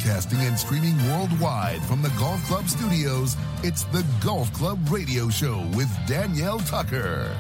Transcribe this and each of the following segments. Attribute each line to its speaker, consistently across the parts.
Speaker 1: Broadcasting and streaming worldwide from the Golf Club studios, it's the Golf Club Radio Show with Danielle Tucker.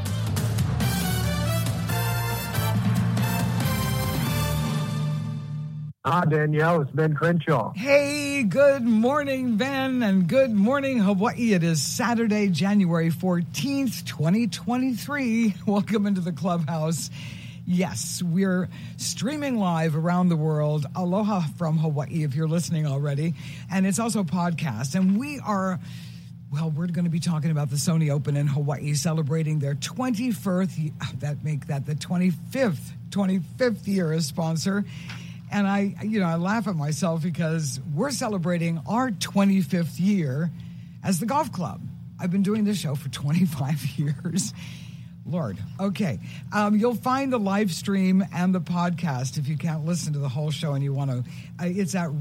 Speaker 2: Danielle, it's Ben Crenshaw.
Speaker 3: Hey, good morning, Ben, and good morning, Hawaii. It is Saturday, January 14th, 2023. Welcome into the clubhouse. Yes, we're streaming live around the world. Aloha from Hawaii, if you're listening already. And it's also podcast. And we're going to be talking about the Sony Open in Hawaii, celebrating their 21st, the 25th year as sponsor. And I laugh at myself because we're celebrating our 25th year as the golf club. I've been doing this show for 25 years. Lord. Okay. You'll find the live stream and the podcast if you can't listen to the whole show and you want to. It's at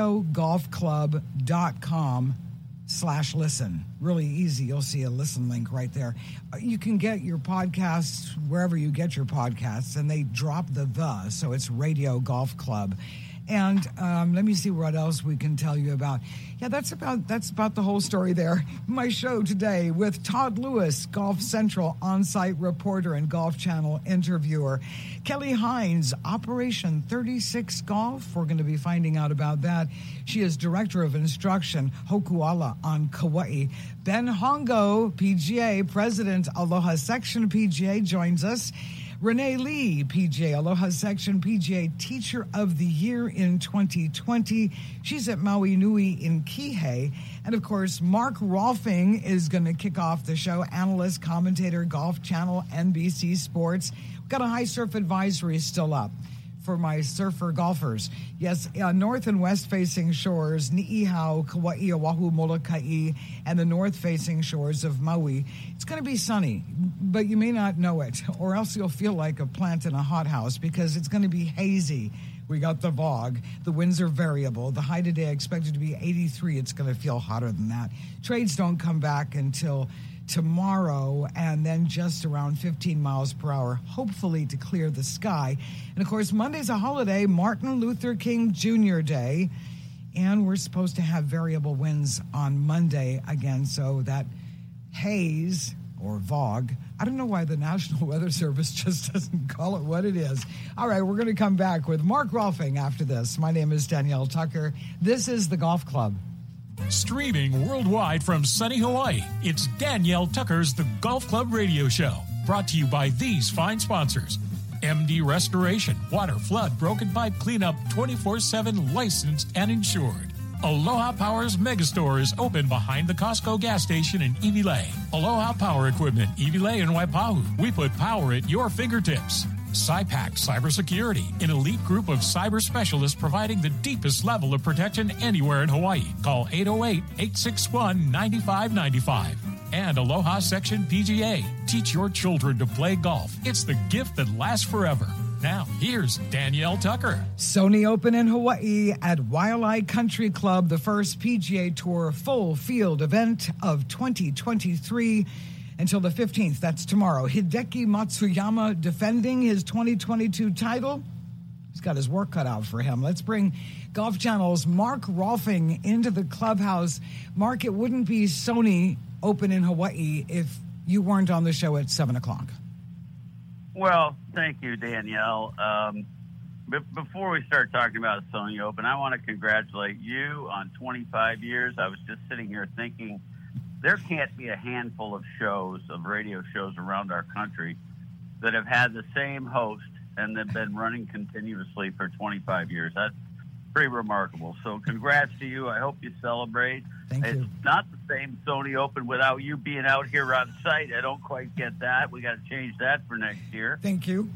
Speaker 3: radiogolfclub.com/listen. Really easy. You'll see a listen link right there. You can get your podcasts wherever you get your podcasts, and they drop the, so it's Radio Golf Club. And let me see what else we can tell you about. Yeah, that's about the whole story there. My show today with Todd Lewis, Golf Central on-site reporter and Golf Channel interviewer. Kelly Hines, Operation 36 Golf. We're going to be finding out about that. She is Director of Instruction, Hokuala on Kauai. Ben Hongo, PGA, President, Aloha Section PGA, joins us. Renee Lee, PGA, Aloha Section PGA Teacher of the Year in 2020. She's at Maui Nui in Kihei. And, of course, Mark Rolfing is going to kick off the show. Analyst, commentator, Golf Channel, NBC Sports. We've got a high surf advisory still up for my surfer golfers. Yes, north and west-facing shores, Ni'ihau, Kauai, Oahu, Molokai, and the north-facing shores of Maui. It's going to be sunny, but you may not know it, or else you'll feel like a plant in a hothouse because it's going to be hazy. We got the fog. The winds are variable. The high today expected to be 83. It's going to feel hotter than that. Trades don't come back until tomorrow, and then just around 15 miles per hour, hopefully to clear the sky. And, of course, Monday's a holiday, Martin Luther King Jr. Day, and we're supposed to have variable winds on Monday again, so that haze or fog, I don't know why the National Weather Service just doesn't call it what it is. All right, we're going to come back with Mark Rolfing after this. My name is Danielle Tucker. This is the Golf Club.
Speaker 4: Streaming worldwide from sunny Hawaii, it's Danielle Tucker's The Golf Club Radio Show. Brought to you by these fine sponsors. MD Restoration, water, flood, broken pipe cleanup, 24/7 licensed and insured. Aloha Power's Megastore is open behind the Costco gas station in Iwilei. Aloha Power Equipment, Iwilei and Waipahu. We put power at your fingertips. SciPac Cybersecurity, an elite group of cyber specialists providing the deepest level of protection anywhere in Hawaii. Call 808-861-9595. And Aloha Section PGA. Teach your children to play golf. It's the gift that lasts forever. Now, here's Danielle Tucker.
Speaker 3: Sony Open in Hawaii at Waialae Country Club, the first PGA Tour full field event of 2023. Until the 15th, that's tomorrow. Hideki Matsuyama defending his 2022 title. He's got his work cut out for him. Let's bring Golf Channel's Mark Rolfing into the clubhouse. Mark, it wouldn't be Sony Open in Hawaii if you weren't on the show at 7 o'clock.
Speaker 5: Well, thank you, Danielle. Before we start talking about Sony Open, I want to congratulate you on 25 years. I was just sitting here thinking, there can't be a handful of shows, of radio shows around our country that have had the same host and they've been running continuously for 25 years. That's pretty remarkable. So congrats to you. I hope you celebrate.
Speaker 3: Thank you.
Speaker 5: It's not the same Sony Open without you being out here on site. I don't quite get that. We got to change that for next year.
Speaker 3: Thank you.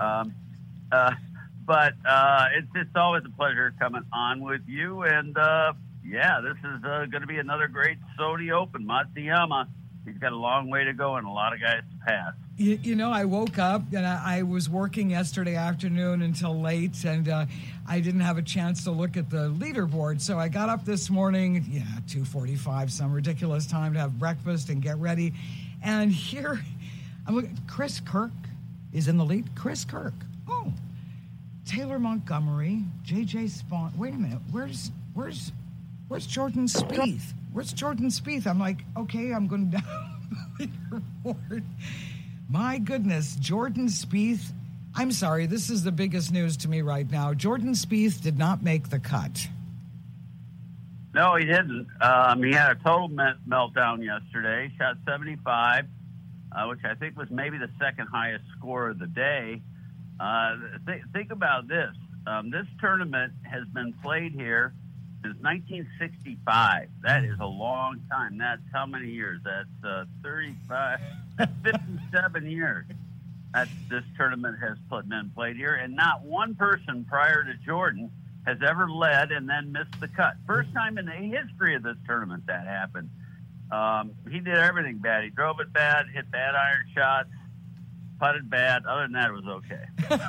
Speaker 5: But it's always a pleasure coming on with you. And, yeah, this is going to be another great Sony Open. Matsuyama, he's got a long way to go and a lot of guys to pass.
Speaker 3: You know, I woke up and I was working yesterday afternoon until late, and I didn't have a chance to look at the leaderboard. So I got up this morning, 2:45, some ridiculous time to have breakfast and get ready. And here, I'm looking, Chris Kirk is in the lead. Chris Kirk. Oh, Taylor Montgomery, J.J. Spawn. Wait a minute. Where's Where's Jordan Spieth? Where's Jordan Spieth? I'm like, okay, I'm going down the leaderboard. My goodness, Jordan Spieth. I'm sorry, this is the biggest news to me right now. Jordan Spieth did not make the cut.
Speaker 5: No, he didn't. He had a total meltdown yesterday. Shot 75, which I think was maybe the second highest score of the day. Think about this. This tournament has been played here since 1965. That is a long time. That's how many years? That's 35, 57 years that this tournament has been played here. And not one person prior to Jordan has ever led and then missed the cut. First time in the history of this tournament that happened. He did everything bad. He drove it bad, hit bad iron shots, putted bad. Other than that, it was okay.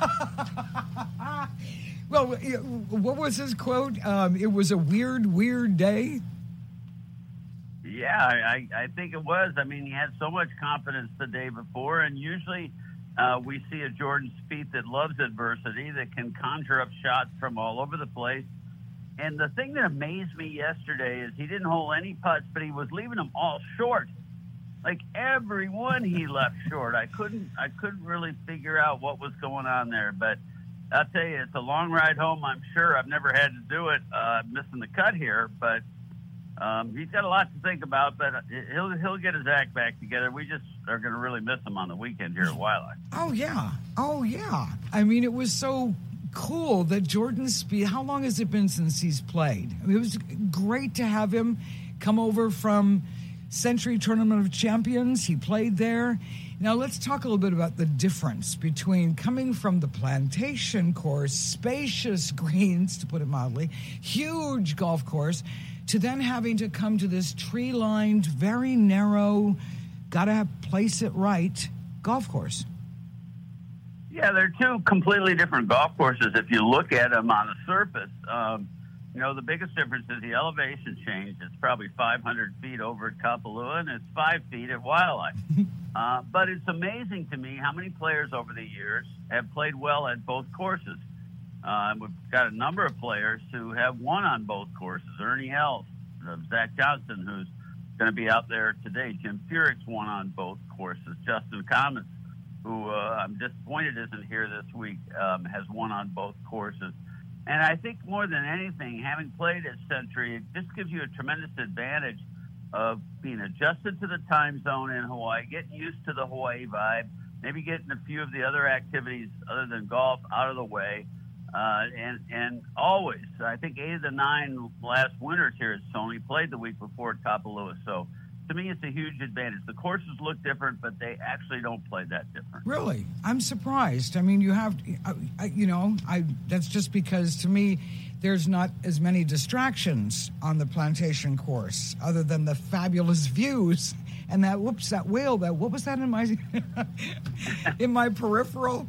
Speaker 3: Well, what was his quote? It was a weird day.
Speaker 5: Yeah, I think it was. I mean, he had so much confidence the day before, and usually we see a Jordan Spieth that loves adversity, that can conjure up shots from all over the place. And the thing that amazed me yesterday is he didn't hole any putts, but he was leaving them all short. Like every one he left short. I couldn't really figure out what was going on there, but I'll tell you, it's a long ride home, I'm sure. I've never had to do it, missing the cut here, but he's got a lot to think about, but he'll get his act back together. We just are going to really miss him on the weekend here at Wildlife.
Speaker 3: Oh, yeah. I mean, it was so cool that Jordan Spieth, how long has it been since he's played? I mean, it was great to have him come over from Century Tournament of Champions. He played there. Now, let's talk a little bit about the difference between coming from the Plantation course, spacious greens, to put it mildly, huge golf course, to then having to come to this tree-lined, very narrow, gotta place it right golf course.
Speaker 5: Yeah, they're two completely different golf courses if you look at them on the surface. The biggest difference is the elevation change. It's probably 500 feet over at Kapalua, and it's 5 feet at Wildlife. But it's amazing to me how many players over the years have played well at both courses. We've got a number of players who have won on both courses. Ernie Els, Zach Johnson, who's going to be out there today. Jim Furyk's won on both courses. Justin Commons, who I'm disappointed isn't here this week, has won on both courses. And I think more than anything, having played at Century, it just gives you a tremendous advantage of being adjusted to the time zone in Hawaii, getting used to the Hawaii vibe, maybe getting a few of the other activities other than golf out of the way. And always, I think 8 of the 9 last winners here at Sony played the week before at Kapalua. So to me, it's a huge advantage. The courses look different, but they actually don't play that different.
Speaker 3: Really? I'm surprised. I mean, you have, that's just because to me, there's not as many distractions on the Plantation course other than the fabulous views and that whale, what was that in my peripheral,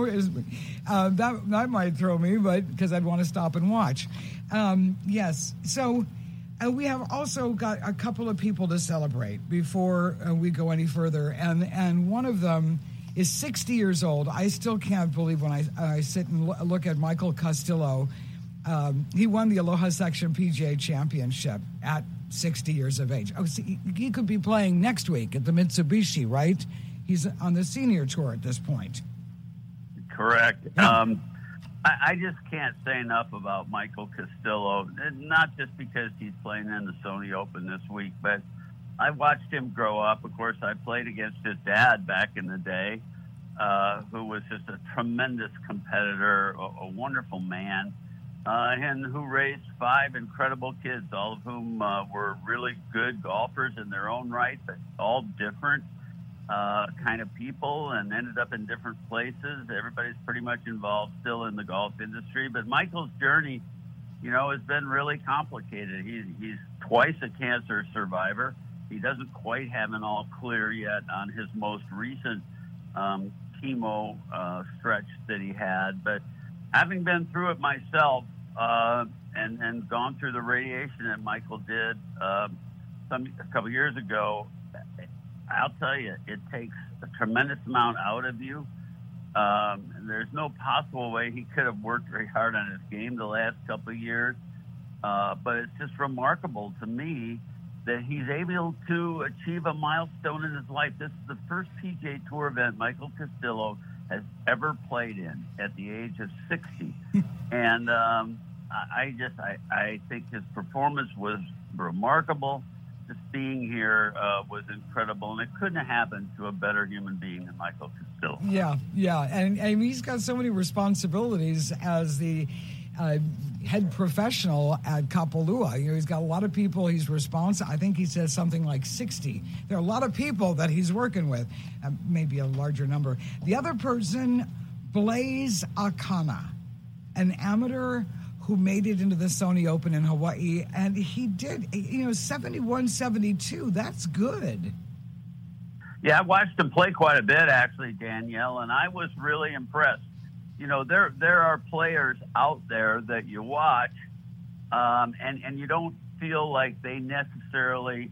Speaker 3: that might throw me, but because I'd want to stop and watch. Yes. So we have also got a couple of people to celebrate before we go any further. And one of them is 60 years old. I still can't believe when I sit and look at Michael Castillo. He won the Aloha Section PGA Championship at 60 years of age. Oh, see, he could be playing next week at the Mitsubishi, right? He's on the senior tour at this point.
Speaker 5: Correct. Yeah. I just can't say enough about Michael Castillo, not just because he's playing in the Sony Open this week, but I watched him grow up. Of course, I played against his dad back in the day, who was just a tremendous competitor, a wonderful man, and who raised 5 incredible kids, all of whom were really good golfers in their own right, but all different kind of people and ended up in different places. Everybody's pretty much involved still in the golf industry, but Michael's journey, has been really complicated. He's twice a cancer survivor. He doesn't quite have an all clear yet on his most recent chemo stretch that he had, but having been through it myself and gone through the radiation that Michael did a couple years ago, I'll tell you, it takes a tremendous amount out of you. There's no possible way he could have worked very hard on his game the last couple of years. but it's just remarkable to me that he's able to achieve a milestone in his life. This is the first PGA Tour event Michael Castillo has ever played in at the age of 60. And I think his performance was remarkable. Just being here was incredible, and it couldn't have happened to a better human being than Michael Castillo.
Speaker 3: Yeah, and he's got so many responsibilities as the head professional at Kapalua. He's got a lot of people he's responsible. I think he says something like 60. There are a lot of people that he's working with, maybe a larger number. The other person, Blaise Akana, an amateur who made it into the Sony Open in Hawaii, and he did, 71-72. That's good.
Speaker 5: Yeah, I watched him play quite a bit, actually, Danielle, and I was really impressed. There are players out there that you watch, and you don't feel like they necessarily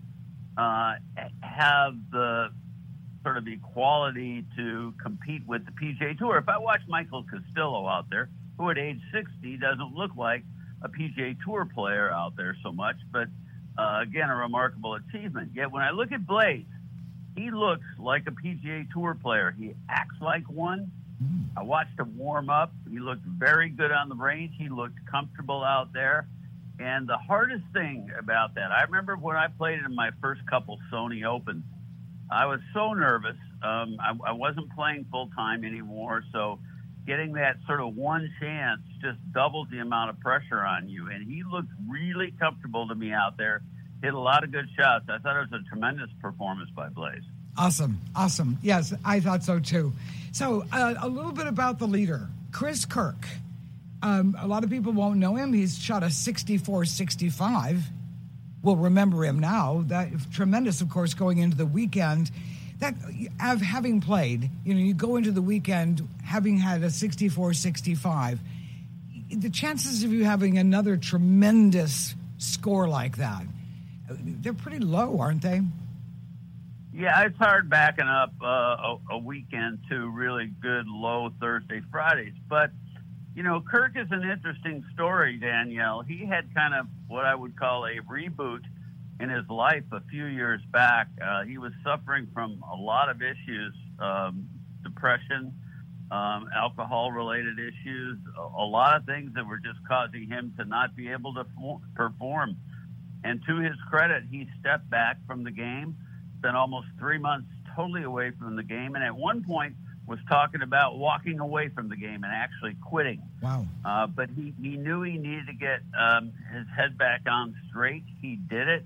Speaker 5: have the sort of equality to compete with the PGA Tour. If I watch Michael Castillo out there, who at age 60 doesn't look like a PGA Tour player out there so much, but again, a remarkable achievement. Yet when I look at Blaise, he looks like a PGA Tour player. He acts like one. I watched him warm up. He looked very good on the range. He looked comfortable out there. And the hardest thing about that, I remember when I played in my first couple Sony Opens, I was so nervous. I wasn't playing full-time anymore, so getting that sort of one chance just doubles the amount of pressure on you. And he looked really comfortable to me out there, hit a lot of good shots. I thought it was a tremendous performance by Blaise.
Speaker 3: Awesome. Yes, I thought so too. So a little bit about the leader, Chris Kirk. A lot of people won't know him. He's shot a 64-65. We'll remember him now. That tremendous, of course, going into the weekend. That having played, you go into the weekend having had a 64-65. The chances of you having another tremendous score like that, they're pretty low, aren't they?
Speaker 5: Yeah, it's hard backing up a weekend to really good low Thursday, Fridays. But, Kirk is an interesting story, Danielle. He had kind of what I would call a reboot in his life a few years back. He was suffering from a lot of issues, depression, alcohol-related issues, a lot of things that were just causing him to not be able to perform. And to his credit, he stepped back from the game, spent almost 3 months totally away from the game, and at one point was talking about walking away from the game and actually quitting.
Speaker 3: Wow.
Speaker 5: But he knew he needed to get his head back on straight. He did it.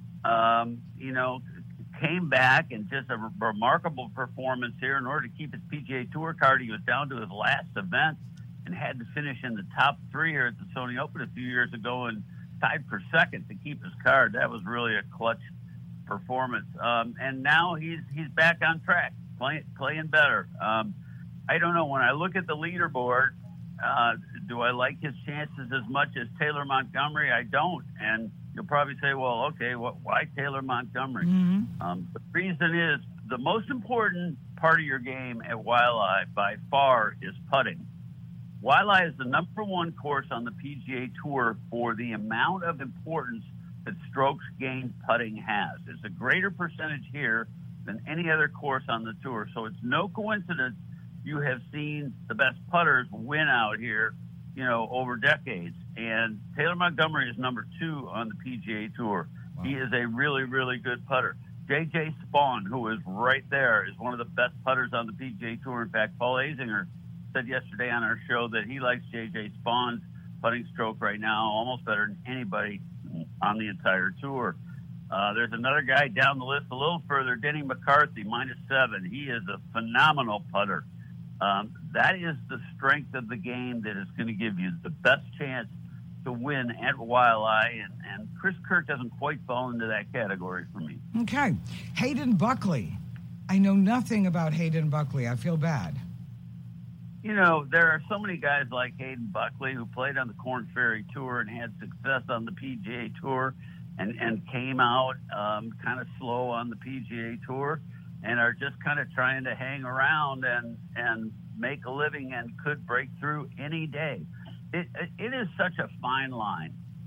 Speaker 5: Came back and just a remarkable performance here. In order to keep his PGA Tour card, he was down to his last event and had to finish in the top 3 here at the Sony Open a few years ago and tied for second to keep his card. That was really a clutch performance. And now he's back on track, playing better. I don't know. When I look at the leaderboard, do I like his chances as much as Taylor Montgomery? I don't. And you'll probably say, well, okay, why Taylor Montgomery? Mm-hmm. The reason is the most important part of your game at Waialae by far is putting. Waialae is the number one course on the PGA Tour for the amount of importance that strokes gained putting has. It's a greater percentage here than any other course on the tour. So it's no coincidence you have seen the best putters win out here, over decades. And Taylor Montgomery is number 2 on the PGA Tour. Wow. He is a really, really good putter. J.J. Spaun, who is right there, is one of the best putters on the PGA Tour. In fact, Paul Azinger said yesterday on our show that he likes J.J. Spaun's putting stroke right now almost better than anybody on the entire tour. There's another guy down the list a little further, Denny McCarthy, -7. He is a phenomenal putter. That is the strength of the game that is going to give you the best chance to win at Waialae, and Chris Kirk doesn't quite fall into that category for me.
Speaker 3: Okay. Hayden Buckley. I know nothing about Hayden Buckley. I feel bad.
Speaker 5: There are so many guys like Hayden Buckley who played on the Korn Ferry Tour and had success on the PGA Tour and came out kind of slow on the PGA Tour and are just kind of trying to hang around and make a living and could break through any day. It is such a fine line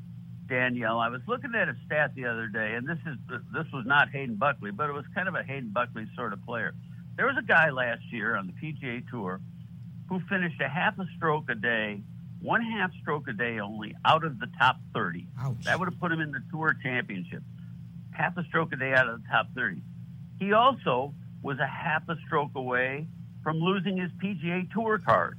Speaker 5: Danielle, I was looking at a stat the other day, and this was not Hayden Buckley, but it was kind of a Hayden Buckley sort of player. There was a guy last year on the PGA Tour who finished a half a stroke a day, 1/2 stroke a day only, out of the top 30.
Speaker 3: Ouch.
Speaker 5: That would have put him in the Tour Championship. Half a stroke a day out of the top 30. He also was a half a stroke away from losing his PGA Tour card.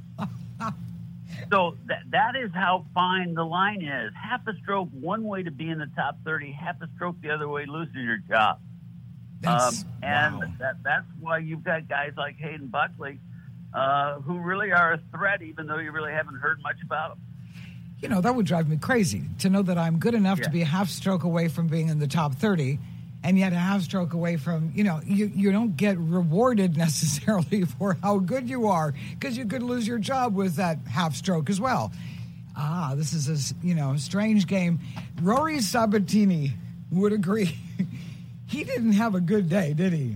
Speaker 5: So that is how fine the line is. Half a stroke one way to be in the top 30, half a stroke the other way, losing your job. Wow. That's why you've got guys like Hayden Buckley who really are a threat, even though you really haven't heard much about them.
Speaker 3: You know, that would drive me crazy to know that I'm good enough to be a half stroke away from being in the top 30, and yet a half stroke away from, you don't get rewarded necessarily for how good you are, because you could lose your job with that half stroke as well. This is a strange game. Rory Sabatini would agree. He didn't have a good day, did he?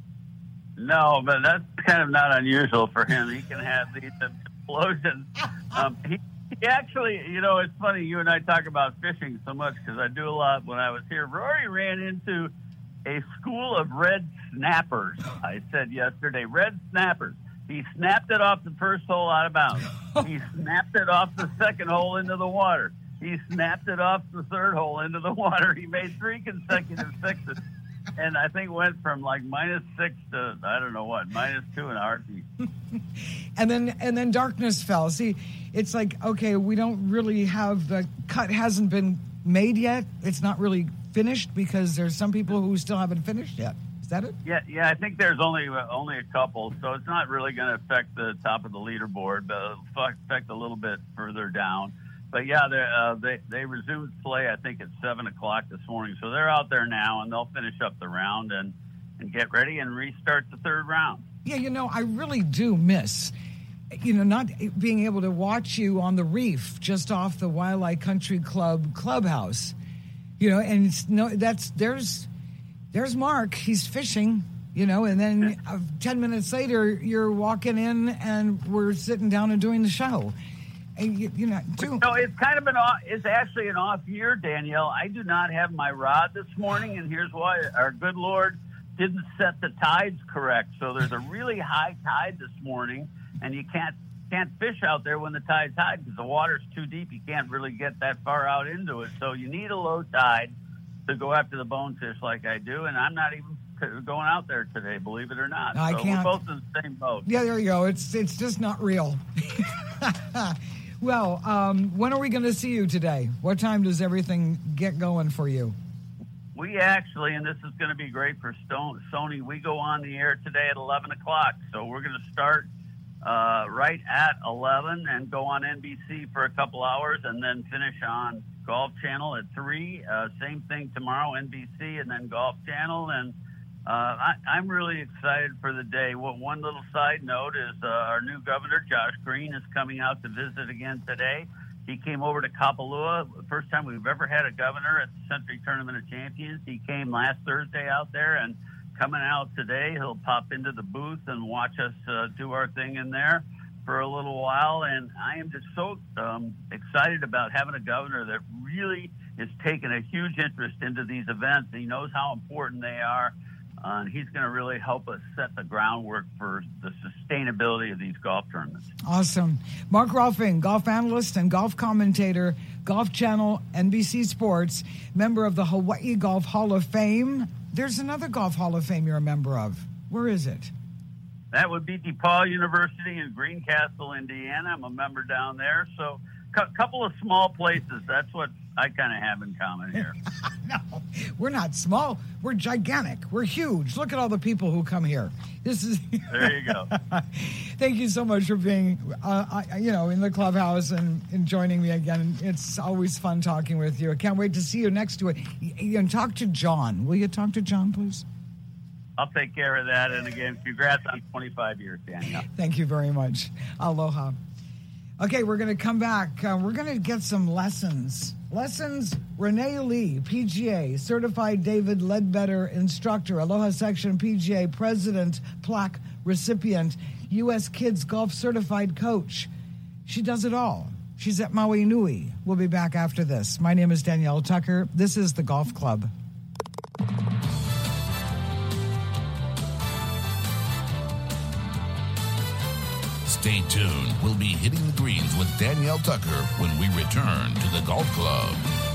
Speaker 5: No, but that's kind of not unusual for him. He can have these explosions. He actually, it's funny, you and I talk about fishing so much because I do a lot when I was here. Rory ran into a school of red snappers, I said yesterday. Red snappers. He snapped it off the first hole out of bounds. He snapped it off the second hole into the water. He snapped it off the third hole into the water. He made 3 consecutive sixes. And I think went from like -6 to, I don't know what, -2 in a heartbeat.
Speaker 3: And then darkness fell. See, it's like, okay, we don't really have, the cut hasn't been made yet. It's not really finished because there's some people who still haven't finished yet. Is that it?
Speaker 5: Yeah. I think there's only a couple, so it's not really going to affect the top of the leaderboard, but it'll affect a little bit further down. But yeah, they resumed play, I think, at 7:00 this morning. So they're out there now, and they'll finish up the round and get ready and restart the third round. Yeah,
Speaker 3: I really do miss, not being able to watch you on the reef just off the Waialae Country Club clubhouse. And there's Mark. He's fishing, and then 10 minutes later, you're walking in and we're sitting down and doing the show. And
Speaker 5: it's kind of it's actually an off year, Danielle. I do not have my rod this morning, and here's why. Our good Lord didn't set the tides correct. So there's a really high tide this morning, and you can't fish out there when the tide's high because the water's too deep. You can't really get that far out into it. So you need a low tide to go after the bonefish like I do, and I'm not even going out there today, believe it or not.
Speaker 3: No, I can't.
Speaker 5: We're both in the same boat.
Speaker 3: Yeah, there you go. It's just not real. Well, when are we going to see you today? What time does everything get going for you?
Speaker 5: We actually, and this is going to be great for Sony, we go on the air today at 11 o'clock. So we're going to start right at 11 and go on NBC for a couple hours and then finish on Golf Channel at 3. Same thing tomorrow, NBC and then Golf Channel. And I'm really excited for the day. One little side note is our new governor, Josh Green, is coming out to visit again today. He came over to Kapalua, the first time we've ever had a governor at the Century Tournament of Champions. He came last Thursday out there, and coming out today, he'll pop into the booth and watch us do our thing in there for a little while. And I am just so excited about having a governor that really is taking a huge interest into these events. He knows how important they are. And he's going to really help us set the groundwork for the sustainability of these golf tournaments.
Speaker 3: Awesome. Mark Rolfing, golf analyst and golf commentator, Golf Channel, NBC Sports, member of the Hawaii Golf Hall of Fame. There's another Golf Hall of Fame you're a member of. Where is it?
Speaker 5: That would be DePaul University in Greencastle, Indiana. I'm a member down there. So a couple of small places. That's what I kind of have in common here.
Speaker 3: No, we're not small. We're gigantic. We're huge. Look at all the people who come here. This is.
Speaker 5: There you go.
Speaker 3: Thank you so much for being, in the clubhouse and joining me again. It's always fun talking with you. I can't wait to see you next to it. And talk to John. Will you talk to John, please?
Speaker 5: I'll take care of that. And again, congrats on 25 years, Danielle.
Speaker 3: Thank you very much. Aloha. Okay, we're going to come back. We're going to get some lessons. Renee Lee, PGA, Certified David Ledbetter Instructor, Aloha Section PGA President, Plaque Recipient, U.S. Kids Golf Certified Coach. She does it all. She's at Maui Nui. We'll be back after this. My name is Danielle Tucker. This is the Golf Club.
Speaker 1: Stay tuned. We'll be hitting the greens with Danielle Tucker when we return to the Golf Club.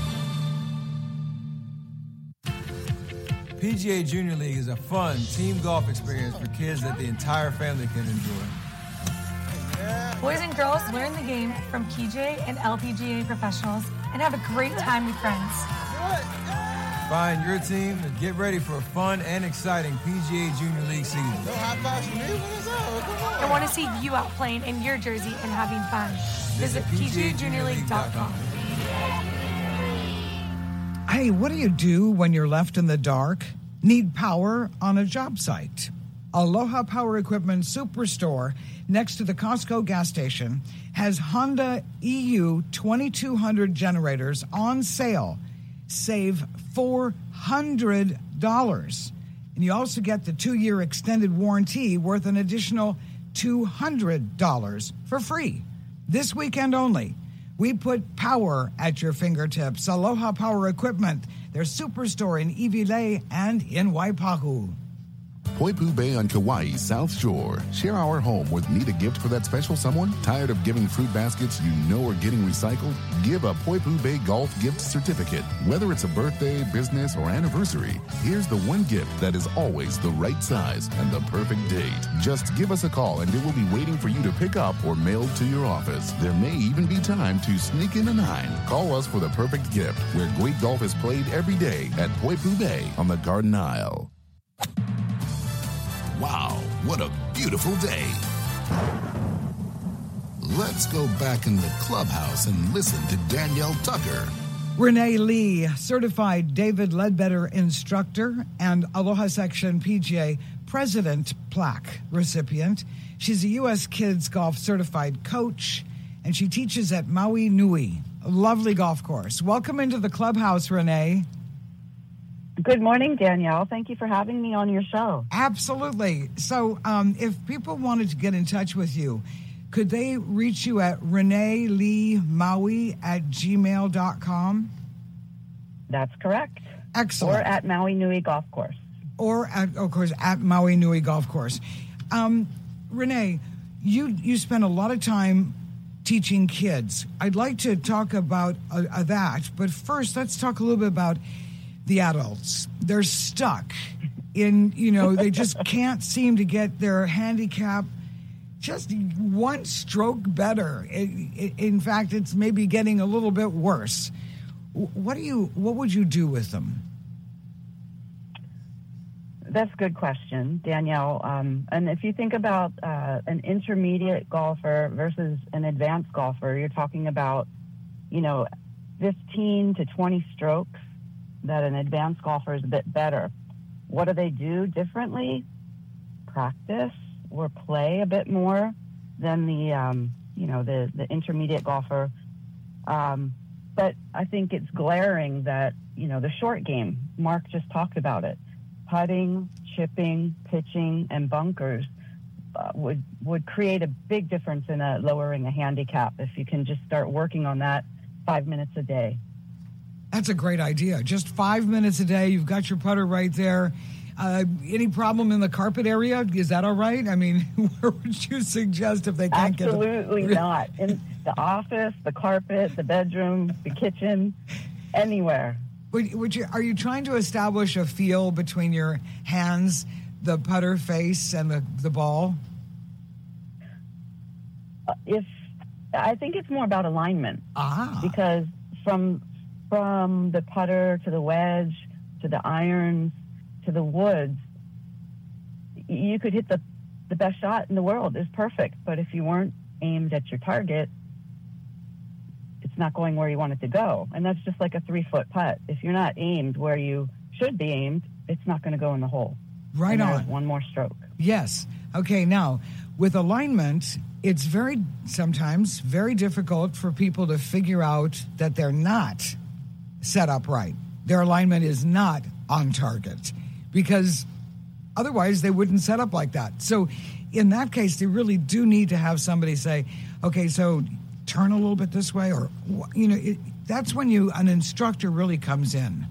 Speaker 6: PGA Junior League is a fun team golf experience for kids that the entire family can enjoy.
Speaker 7: Boys and girls learn the game from PGA and LPGA professionals and have a great time with friends.
Speaker 6: Find your team and get ready for a fun and exciting PGA Junior League season.
Speaker 7: I want to see you out playing in your jersey and having fun. Visit PGAJuniorLeague.com.
Speaker 3: Hey, what do you do when you're left in the dark? Need power on a job site? Aloha Power Equipment Superstore next to the Costco gas station has Honda EU 2200 generators on sale. Save $400. And you also get the 2-year extended warranty worth an additional $200 for free. This weekend only. We put power at your fingertips. Aloha Power Equipment, their superstore in Iwilei and in Waipahu.
Speaker 1: Poipu Bay on Kauai's South Shore. Share our home with need a gift for that special someone? Tired of giving fruit baskets you know are getting recycled? Give a Poipu Bay Golf gift certificate. Whether it's a birthday, business, or anniversary, here's the one gift that is always the right size and the perfect date. Just give us a call and it will be waiting for you to pick up or mailed to your office. There may even be time to sneak in a 9. Call us for the perfect gift, where great golf is played every day at Poipu Bay on the Garden Isle. Wow, what a beautiful day. Let's go back in the clubhouse and listen to Danielle Tucker.
Speaker 3: Renee Lee, certified David Ledbetter instructor and Aloha Section PGA President plaque recipient. She's a U.S. Kids Golf certified coach, and she teaches at Maui Nui, a lovely golf course. Welcome into the clubhouse, Renee.
Speaker 8: Good morning, Danielle. Thank you for having me on your show.
Speaker 3: Absolutely. So if people wanted to get in touch with you, could they reach you at reneeleemaui@gmail.com?
Speaker 8: That's correct.
Speaker 3: Excellent.
Speaker 8: Or at Maui Nui Golf Course.
Speaker 3: Or, of course, at Maui Nui Golf Course. Renee, you spend a lot of time teaching kids. I'd like to talk about that, but first let's talk a little bit about the adults. They're stuck in, they just can't seem to get their handicap just one stroke better. In fact, it's maybe getting a little bit worse. What would you do with them?
Speaker 8: That's a good question, Danielle. And if you think about an intermediate golfer versus an advanced golfer, you're talking about, 15 to 20 strokes that an advanced golfer is a bit better. What do they do differently? Practice or play a bit more than the intermediate golfer. But I think it's glaring that, the short game, Mark just talked about it, putting, chipping, pitching, and bunkers would create a big difference in lowering a handicap if you can just start working on that 5 minutes a day.
Speaker 3: That's a great idea. Just 5 minutes a day. You've got your putter right there. Any problem in the carpet area? Is that all right? I mean, where would you suggest if they can't get it?
Speaker 8: Absolutely not. In the office, the carpet, the bedroom, the kitchen, anywhere.
Speaker 3: Are you trying to establish a feel between your hands, the putter face, and the ball?
Speaker 8: I think it's more about alignment. Because from the putter to the wedge to the irons to the woods, you could hit the best shot in the world. It's perfect. But if you weren't aimed at your target, it's not going where you want it to go. And that's just like a 3-foot putt. If you're not aimed where you should be aimed, it's not going to go in the hole.
Speaker 3: Right on.
Speaker 8: One more stroke.
Speaker 3: Yes. Okay, now, with alignment, it's sometimes very difficult for people to figure out that they're not set up right. Their alignment is not on target, because otherwise they wouldn't set up like that. So in that case, they really do need to have somebody say, okay, so turn a little bit this way, or that's when an instructor really comes in.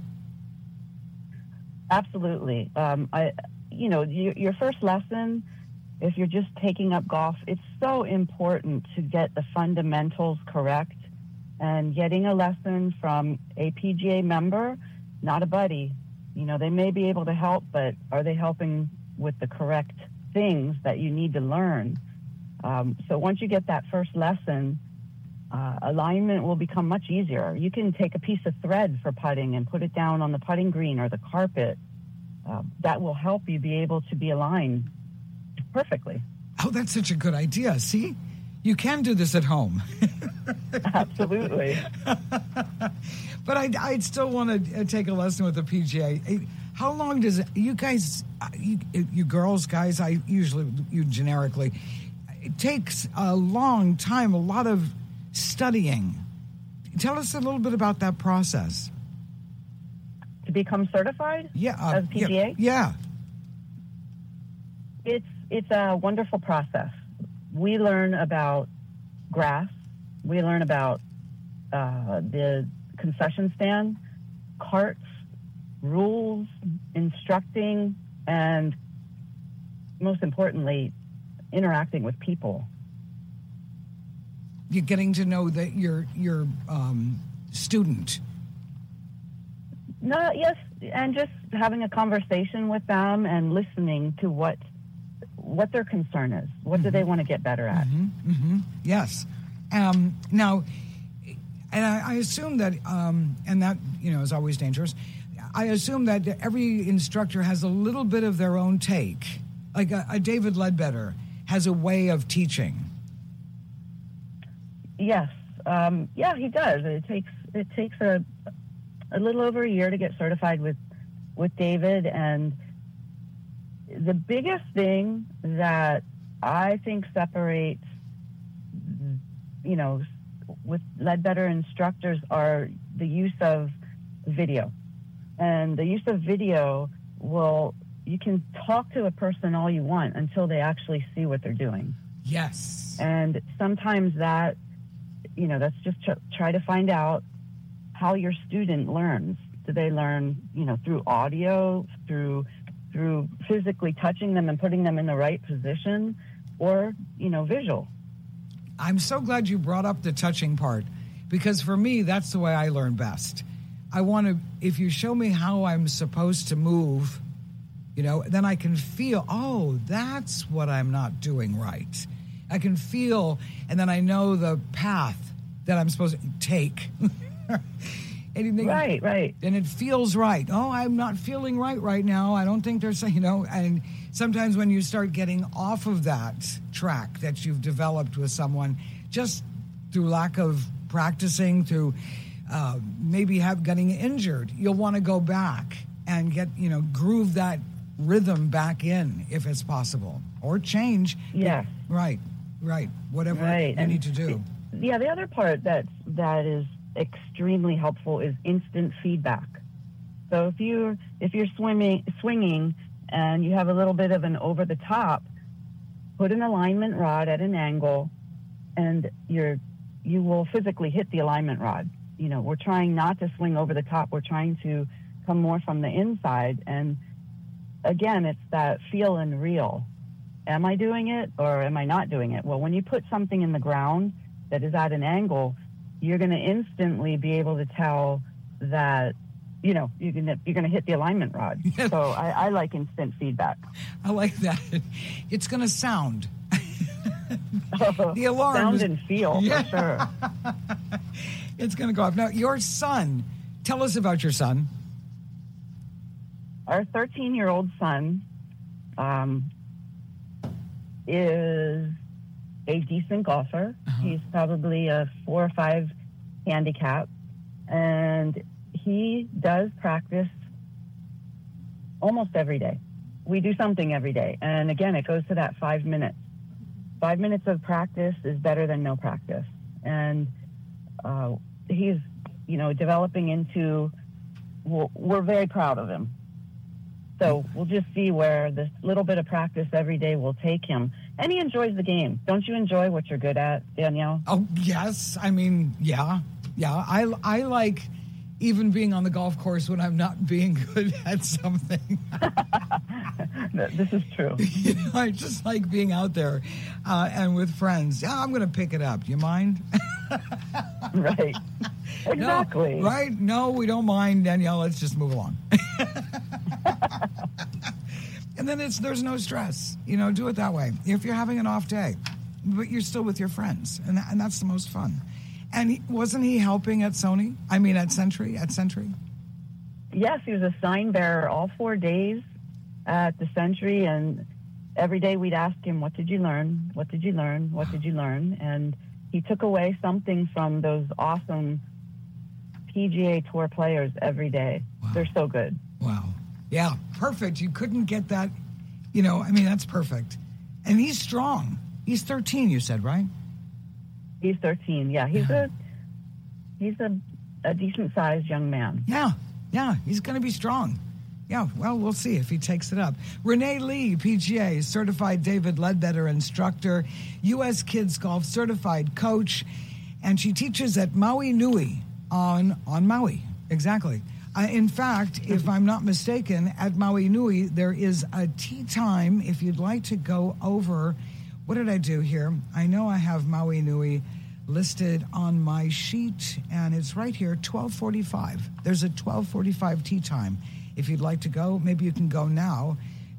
Speaker 8: Absolutely. Your first lesson, if you're just taking up golf, it's so important to get the fundamentals correct. And getting a lesson from a PGA member, not a buddy, they may be able to help, but are they helping with the correct things that you need to learn? So once you get that first lesson, alignment will become much easier. You can take a piece of thread for putting and put it down on the putting green or the carpet. That will help you be able to be aligned perfectly.
Speaker 3: Oh, that's such a good idea. See? You can do this at home.
Speaker 8: Absolutely.
Speaker 3: But I'd still want to take a lesson with the PGA. How long does it, you guys, you girls, guys, I usually, you generically, it takes a long time, a lot of studying. Tell us a little bit about that process.
Speaker 8: To become certified?
Speaker 3: Yeah.
Speaker 8: As PGA?
Speaker 3: Yeah.
Speaker 8: It's a wonderful process. We learn about grass. We learn about the concession stand, carts, rules, instructing, and most importantly, interacting with people.
Speaker 3: You're getting to know your student.
Speaker 8: Yes, and just having a conversation with them and listening to what their concern is. What do they want to get better at?
Speaker 3: Yes. Now, and I assume that, and that, is always dangerous. I assume that every instructor has a little bit of their own take. Like a David Ledbetter has a way of teaching.
Speaker 8: Yes. He does. It takes a little over a year to get certified with David, and the biggest thing that I think separates, with Ledbetter instructors are the use of video. And the use of video you can talk to a person all you want until they actually see what they're doing.
Speaker 3: Yes.
Speaker 8: And sometimes that's just try to find out how your student learns. Do they learn, through audio, through physically touching them and putting them in the right position, or, visual?
Speaker 3: I'm so glad you brought up the touching part, because for me, that's the way I learn best. If you show me how I'm supposed to move, then I can feel, oh, that's what I'm not doing right. I can feel, and then I know the path that I'm supposed to take.
Speaker 8: Right.
Speaker 3: And it feels right. Oh, I'm not feeling right now. I don't think there's, and sometimes when you start getting off of that track that you've developed with someone, just through lack of practicing, through maybe getting injured, you'll want to go back and get, groove that rhythm back in if it's possible, or change.
Speaker 8: Yeah.
Speaker 3: Right. Whatever you need to do.
Speaker 8: The other part that is extremely helpful is instant feedback. So if you're swinging and you have a little bit of an over the top, put an alignment rod at an angle, and you will physically hit the alignment rod. We're trying not to swing over the top. We're trying to come more from the inside. And again, it's that feel and real. Am I doing it or am I not doing it? Well, when you put something in the ground that is at an angle, you're going to instantly be able to tell that, you're going to hit the alignment rod. So I like instant feedback.
Speaker 3: I like that. It's going to sound. The alarm.
Speaker 8: Sound and feel, for sure.
Speaker 3: It's going to go off. Now, your son, tell us about your son.
Speaker 8: Our 13-year-old son is a decent golfer. He's probably a 4 or 5 handicap, and he does practice almost every day. We do something every day, and again, it goes to that 5 minutes. 5 minutes of practice is better than no practice, and he's developing into. We're very proud of him. So we'll just see where this little bit of practice every day will take him. And he enjoys the game. Don't you enjoy what you're good at, Danielle?
Speaker 3: Oh, yes. I mean, yeah. I like even being on the golf course when I'm not being good at something.
Speaker 8: This is true.
Speaker 3: You know, I just like being out there and with friends. Yeah, I'm going to pick it up. Do you mind?
Speaker 8: Right. Exactly.
Speaker 3: No, right? No, we don't mind, Danielle. Let's just move along. And then there's no stress. You know, do it that way. If you're having an off day, but you're still with your friends, and that's the most fun. And wasn't he helping at Sony? I mean, at Century?
Speaker 8: Yes, he was a sign bearer all 4 days at the Century, and every day we'd ask him, what did you learn? What did you learn? What did you learn? And he took away something from those awesome PGA Tour players every day. Wow. They're so good.
Speaker 3: Wow. Yeah, perfect. You couldn't get that, you know, I mean, that's perfect. And he's strong. He's 13, you said, right?
Speaker 8: He's 13, yeah. He's a decent-sized young man.
Speaker 3: Yeah, he's going to be strong. Yeah, well, we'll see if he takes it up. Renee Lee, PGA, certified David Ledbetter instructor, U.S. Kids Golf certified coach, and she teaches at Maui Nui on Maui. Exactly. In fact, if I'm not mistaken, at Maui Nui, there is a tea time if you'd like to go over. What did I do here? I know I have Maui Nui listed on my sheet, and it's right here, 12:45. There's a 12:45 tea time. If you'd like to go, maybe you can go now.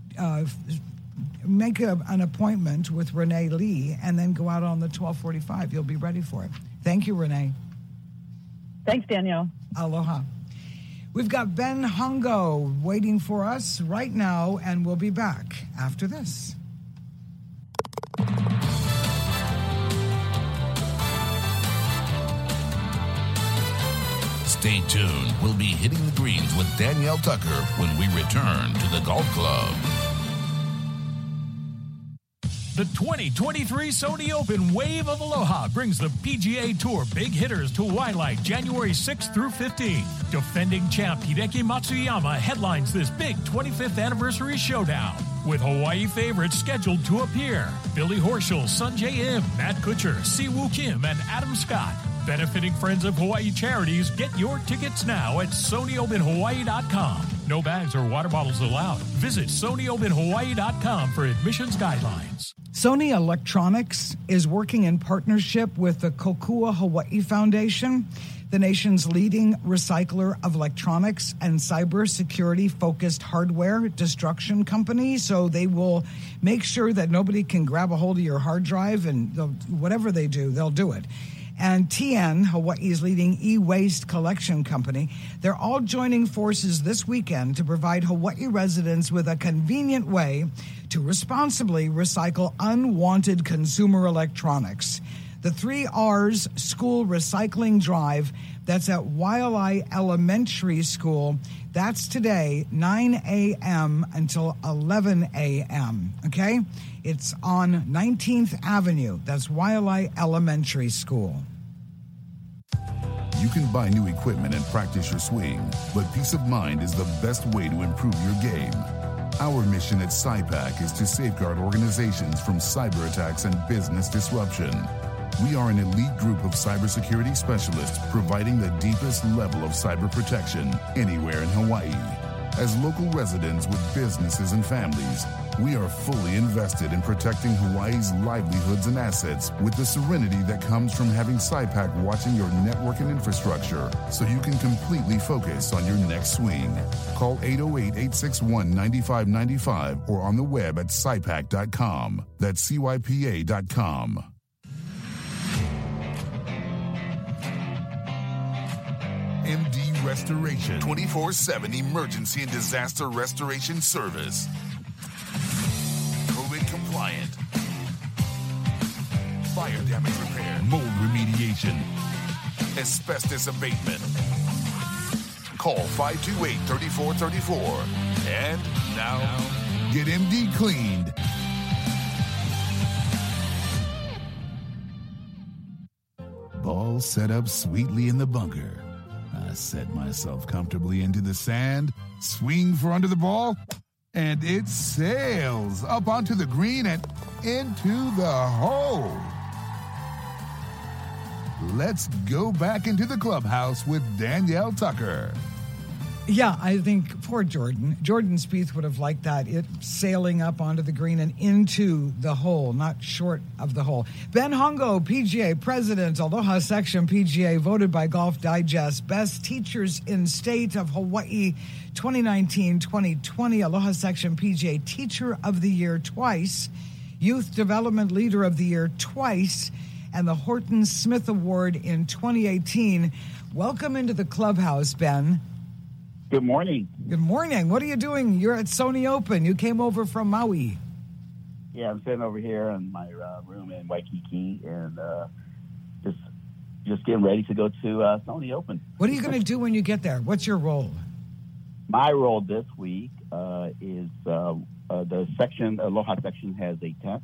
Speaker 3: Make an appointment with Renee Lee, and then go out on the 12:45. You'll be ready for it. Thank you, Renee.
Speaker 8: Thanks, Danielle.
Speaker 3: Aloha. We've got Ben Hongo waiting for us right now, and we'll be back after this.
Speaker 1: Stay tuned. We'll be hitting the greens with Danielle Tucker when we return to the Golf Club.
Speaker 4: The 2023 Sony Open Wave of Aloha brings the PGA Tour big hitters to Waialae January 6th through 15th. Defending champ Hideki Matsuyama headlines this big 25th anniversary showdown, with Hawaii favorites scheduled to appear. Billy Horschel, Sungjae Im, Matt Kuchar, Siwoo Kim, and Adam Scott. Benefiting Friends of Hawaii charities, get your tickets now at SonyOpenHawaii.com. No bags or water bottles allowed. Visit SonyOpenHawaii.com for admissions guidelines.
Speaker 3: Sony Electronics is working in partnership with the Kokua Hawaii Foundation, the nation's leading recycler of electronics and cybersecurity-focused hardware destruction company. So they will make sure that nobody can grab a hold of your hard drive, and whatever they do, they'll do it. And TN, Hawaii's leading e-waste collection company, they're all joining forces this weekend to provide Hawaii residents with a convenient way to responsibly recycle unwanted consumer electronics. The 3 R's School Recycling Drive, that's at Waialae Elementary School. That's today, 9 a.m. until 11 a.m., okay? It's on 19th Avenue. That's Waialae Elementary School.
Speaker 1: You can buy new equipment and practice your swing, but peace of mind is the best way to improve your game. Our mission at SIPAC is to safeguard organizations from cyber attacks and business disruption. We are an elite group of cybersecurity specialists providing the deepest level of cyber protection anywhere in Hawaii. As local residents with businesses and families, we are fully invested in protecting Hawaii's livelihoods and assets with the serenity that comes from having SIPAC watching your network and infrastructure so you can completely focus on your next swing. Call 808-861-9595 or on the web at SIPAC.com. That's CYPA.com. MD Restoration, 24/7 emergency and disaster restoration service. COVID compliant. Fire damage repair, mold remediation, asbestos abatement. Call 528-3434. And now, get MD cleaned. Ball set up sweetly in the bunker. I set myself comfortably into the sand, swing for under the ball, and it sails up onto the green, and into the hole. Let's go back into the clubhouse with Danielle Tucker.
Speaker 3: Yeah, I think poor Jordan. Jordan Spieth would have liked that. It sailing up onto the green and into the hole, not short of the hole. Ben Hongo, PGA President, Aloha Section PGA, voted by Golf Digest Best Teachers in State of Hawaii 2019-2020. Aloha Section PGA Teacher of the Year twice. Youth Development Leader of the Year twice. And the Horton Smith Award in 2018. Welcome into the clubhouse, Ben.
Speaker 9: Good morning.
Speaker 3: Good morning. What are you doing? You're at Sony Open. You came over from Maui.
Speaker 9: Yeah, I'm sitting over here in my room in Waikiki and just getting ready to go to Sony Open.
Speaker 3: What are you going to do when you get there? What's your role?
Speaker 9: My role this week is the section, Aloha section has a tent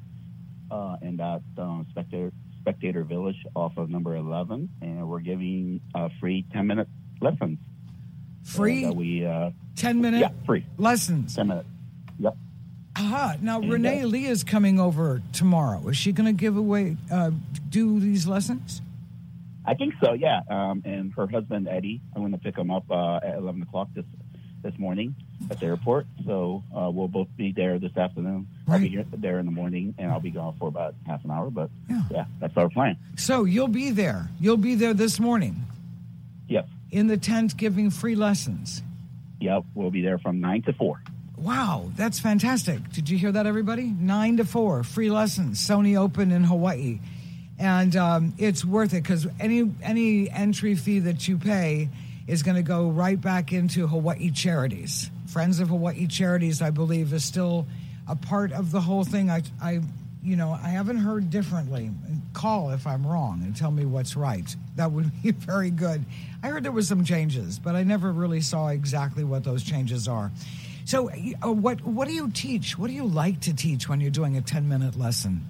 Speaker 9: in that Spectator Village off of number 11, and we're giving free 10-minute lessons.
Speaker 3: Free? 10-minute
Speaker 9: yeah, free
Speaker 3: lessons.
Speaker 9: 10 minutes. Yep.
Speaker 3: Aha. Now, Renee Lee is coming over tomorrow. Is she going to give away, do these lessons?
Speaker 9: I think so, yeah. And her husband, Eddie, I'm going to pick him up at 11 o'clock this morning at the airport. So we'll both be there this afternoon.
Speaker 3: Right.
Speaker 9: I'll be there in the morning, and I'll be gone for about half an hour. But, yeah that's our plan.
Speaker 3: So you'll be there. You'll be there this morning.
Speaker 9: Yep.
Speaker 3: In the tent giving free lessons.
Speaker 9: Yep, we'll be there from 9 to 4.
Speaker 3: Wow, that's fantastic. Did you hear that, everybody? 9 to 4, free lessons, Sony Open in Hawaii. And it's worth it because any entry fee that you pay is going to go right back into Hawaii Charities. Friends of Hawaii Charities, I believe, is still a part of the whole thing. I haven't heard differently. Call if I'm wrong and tell me what's right. That would be very good. I heard there were some changes, but I never really saw exactly what those changes are. So what do you teach? What do you like to teach when you're doing a 10-minute lesson?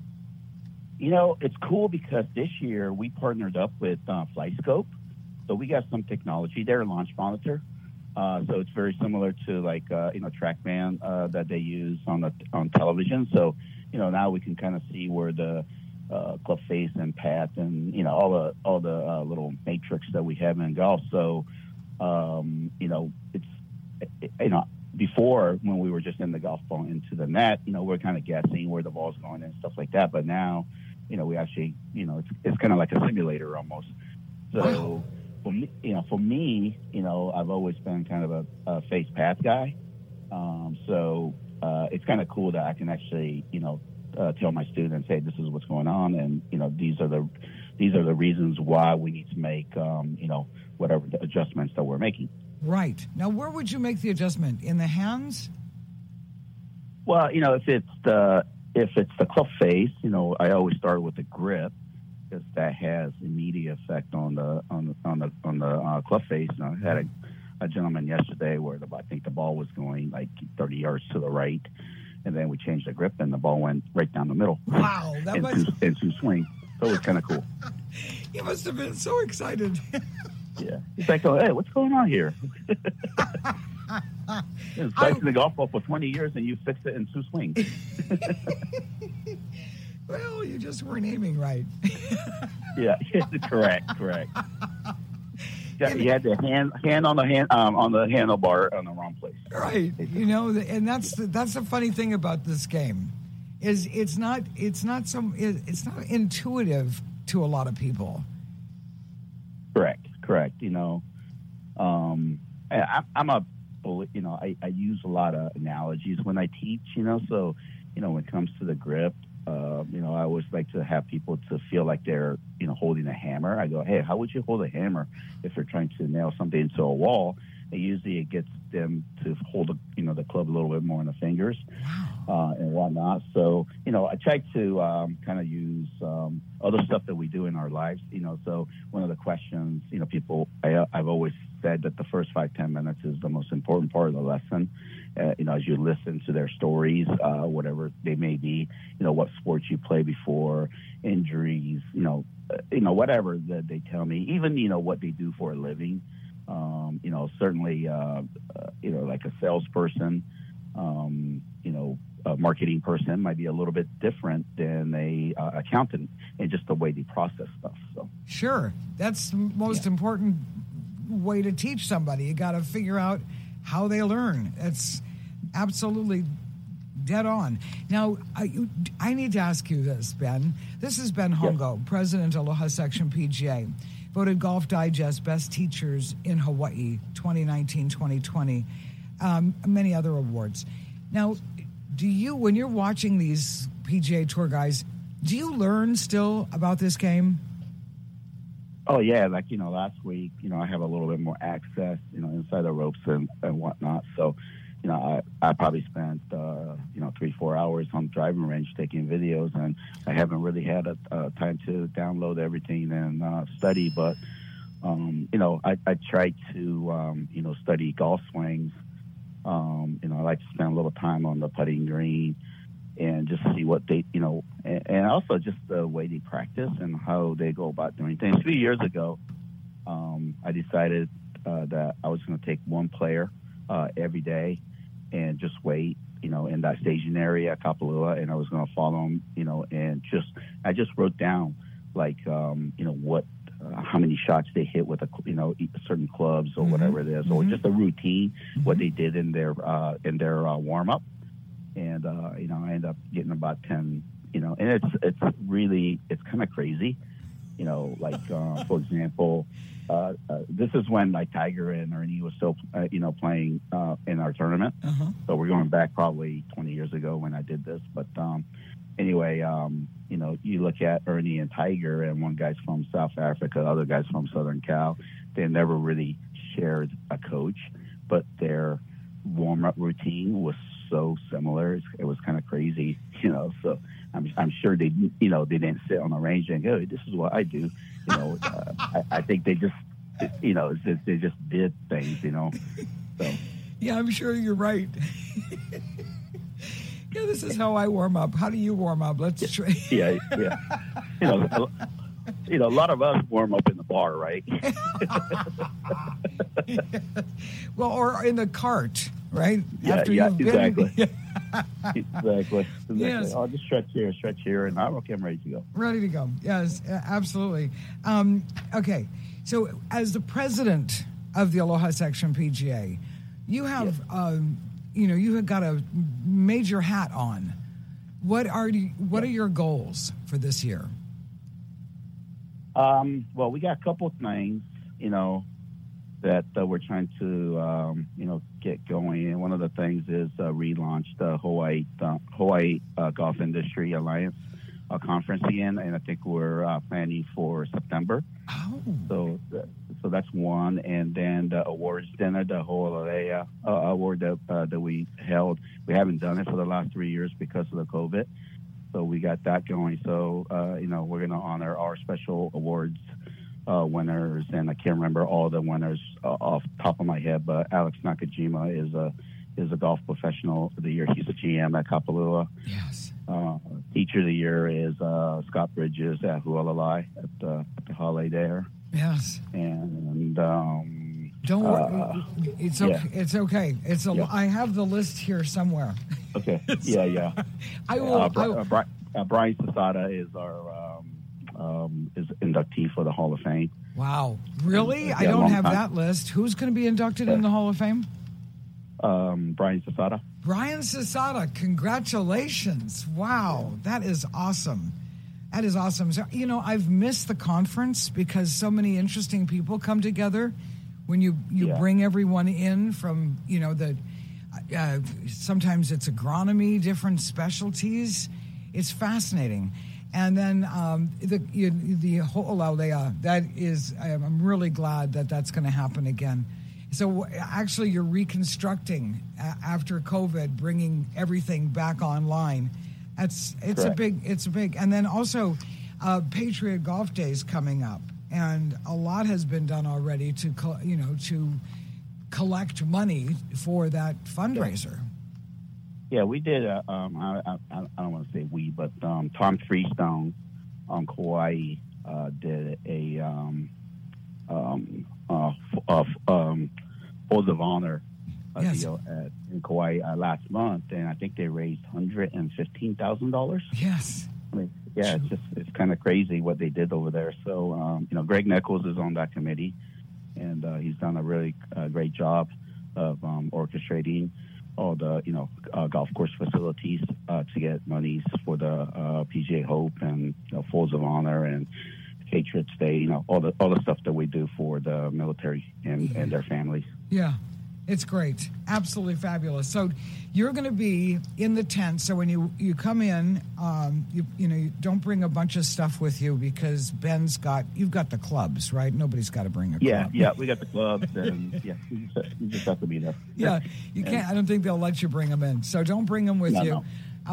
Speaker 9: You know, it's cool because this year we partnered up with FlyScope. So we got some technology there, Launch Monitor. So it's very similar to like, TrackMan that they use on television. So, now we can kind of see where the club face and path and, all the little matrix that we have in golf. So, before when we were just in the golf ball into the net, we're kind of guessing where the ball's going and stuff like that. But now, we actually, it's kind of like a simulator almost. So for me, I've always been kind of a face path guy. So it's kind of cool that I can actually, tell my students, hey, this is what's going on. And, these are the reasons why we need to make, whatever the adjustments that we're making.
Speaker 3: Right. Now, where would you make the adjustment? In the hands?
Speaker 9: Well, if it's the club face, I always start with the grip because that has immediate effect on the club face. And I had a gentleman yesterday where I think the ball was going like 30 yards to the right, and then we changed the grip and the ball went right down the middle.
Speaker 3: Wow, that was
Speaker 9: into swing. So it was kind of cool.
Speaker 3: You must have been so excited.
Speaker 9: Yeah. He's like, hey, what's going on here? It's like the golf ball for 20 years and you fixed it in two swings.
Speaker 3: Well, you just weren't aiming right.
Speaker 9: Yeah, correct. Yeah, you had the hand on the handlebar on the wrong place.
Speaker 3: Right. And that's the funny thing about this game is it's not intuitive to a lot of people.
Speaker 9: Correct. I'm I use a lot of analogies when I teach, so, when it comes to the grip, I always like to have people to feel like they're, holding a hammer. I go, hey, how would you hold a hammer if you're trying to nail something into a wall? And usually it gets them to hold, the club a little bit more in the fingers and whatnot. So, I try to kind of use other stuff that we do in our lives, so one of the questions, I've always said that the first 5-10 minutes is the most important part of the lesson. As you listen to their stories, whatever they may be, what sports you play before, injuries, whatever that they tell me, even, what they do for a living. Certainly, like a salesperson, a marketing person might be a little bit different than a accountant in just the way they process stuff. So
Speaker 3: sure, that's the most important way to teach somebody. You got to figure out how they learn. It's absolutely dead on. Now, I need to ask you this, Ben. This is Ben Hongo, President, Aloha Section PGA, voted Golf Digest Best Teachers in Hawaii 2019-2020, many other awards. Now, do you, when you're watching these PGA Tour guys, do you learn still about this game?
Speaker 9: Oh, yeah. Like, last week, I have a little bit more access, inside the ropes and whatnot. So, I probably spent, 3-4 hours on the driving range taking videos, and I haven't really had a time to download everything and study. But, I try to, study golf swings. I like to spend a little time on the putting green and just see what they, and also just the way they practice and how they go about doing things. 3 years ago, I decided that I was going to take one player every day and just wait, in that staging area at Kapalua, and I was going to follow him, and I just wrote down like, what, how many shots they hit with certain clubs or whatever it is, or just a routine, what they did in their warm up, and I ended up getting about 10, and it's kind of crazy, for example. This is when like Tiger and Ernie was still, playing in our tournament. So we're going back probably 20 years ago when I did this. But anyway, you look at Ernie and Tiger, and one guy's from South Africa, the other guy's from Southern Cal. They never really shared a coach, but their warm-up routine was so similar. It was kind of crazy, So I'm sure they didn't sit on the range and go, "This is what I do." I think they just, they just did things, So.
Speaker 3: Yeah, I'm sure you're right. Yeah, this is how I warm up. How do you warm up? Let's try.
Speaker 9: Yeah. A lot of us warm up in the bar, right?
Speaker 3: Yeah. Well, or in the cart, right?
Speaker 9: Yeah, exactly. Exactly.
Speaker 3: Yes.
Speaker 9: I'll just stretch here, and I'm ready to go.
Speaker 3: Ready to go. Yes, absolutely. Okay, so as the president of the Aloha Section PGA, you have, you have got a major hat on. What are your goals for this year?
Speaker 9: Well, we got a couple of things, that we're trying to, get going. And one of the things is relaunch the Hawaii Golf Industry Alliance conference again, and I think we're planning for September. Oh. So that's one, and then the awards dinner, the Ho'olea award that we held. We haven't done it for the last 3 years because of the COVID. So we got that going. So, we're going to honor our special awards winners, and I can't remember all the winners off the top of my head, but Alex Nakajima is a golf professional of the year. He's a GM at Kapalua.
Speaker 3: Yes.
Speaker 9: Teacher of the year is Scott Bridges at Hualalai at the Hale there.
Speaker 3: Yes.
Speaker 9: And
Speaker 3: don't worry. It's okay. Yeah. It's okay. I have the list here somewhere.
Speaker 9: Okay. Yeah.
Speaker 3: I will.
Speaker 9: Brian Sasada is our is inductee for the Hall of Fame.
Speaker 3: Wow. Really? I don't have that list. Who's going to be inducted in the Hall of Fame?
Speaker 9: Brian Sasada.
Speaker 3: Brian Sasada. Congratulations. Wow. That is awesome. That is awesome. So, I've missed the conference because so many interesting people come together when you bring everyone in from, sometimes it's agronomy, different specialties. It's fascinating. And then the Ho'olea, that is, I'm really glad that that's going to happen again. So actually you're reconstructing after COVID, bringing everything back online. It's a big, and then also Patriot Golf Days coming up. And a lot has been done already to collect money for that fundraiser.
Speaker 9: Yeah, we did. I don't want to say we, but Tom Freestone on Kauai did a Folds of Honor
Speaker 3: Yes.
Speaker 9: deal in Kauai last month, and I think they raised $115,000.
Speaker 3: Yes.
Speaker 9: I mean, yeah, it's kind of crazy what they did over there. So, Greg Nichols is on that committee, and he's done a really great job of orchestrating all the, golf course facilities to get monies for the PGA Hope and Folds of Honor and Patriots Day, all the stuff that we do for the military and their families.
Speaker 3: Yeah, it's great. Absolutely fabulous. So you're going to be in the tent. So when you come in, you don't bring a bunch of stuff with you because you've got the clubs, right? Nobody's got to bring a club.
Speaker 9: Yeah, we got the clubs, and you just have to be there.
Speaker 3: Yeah, you can't. I don't think they'll let you bring them in. So don't bring them with you.
Speaker 9: No.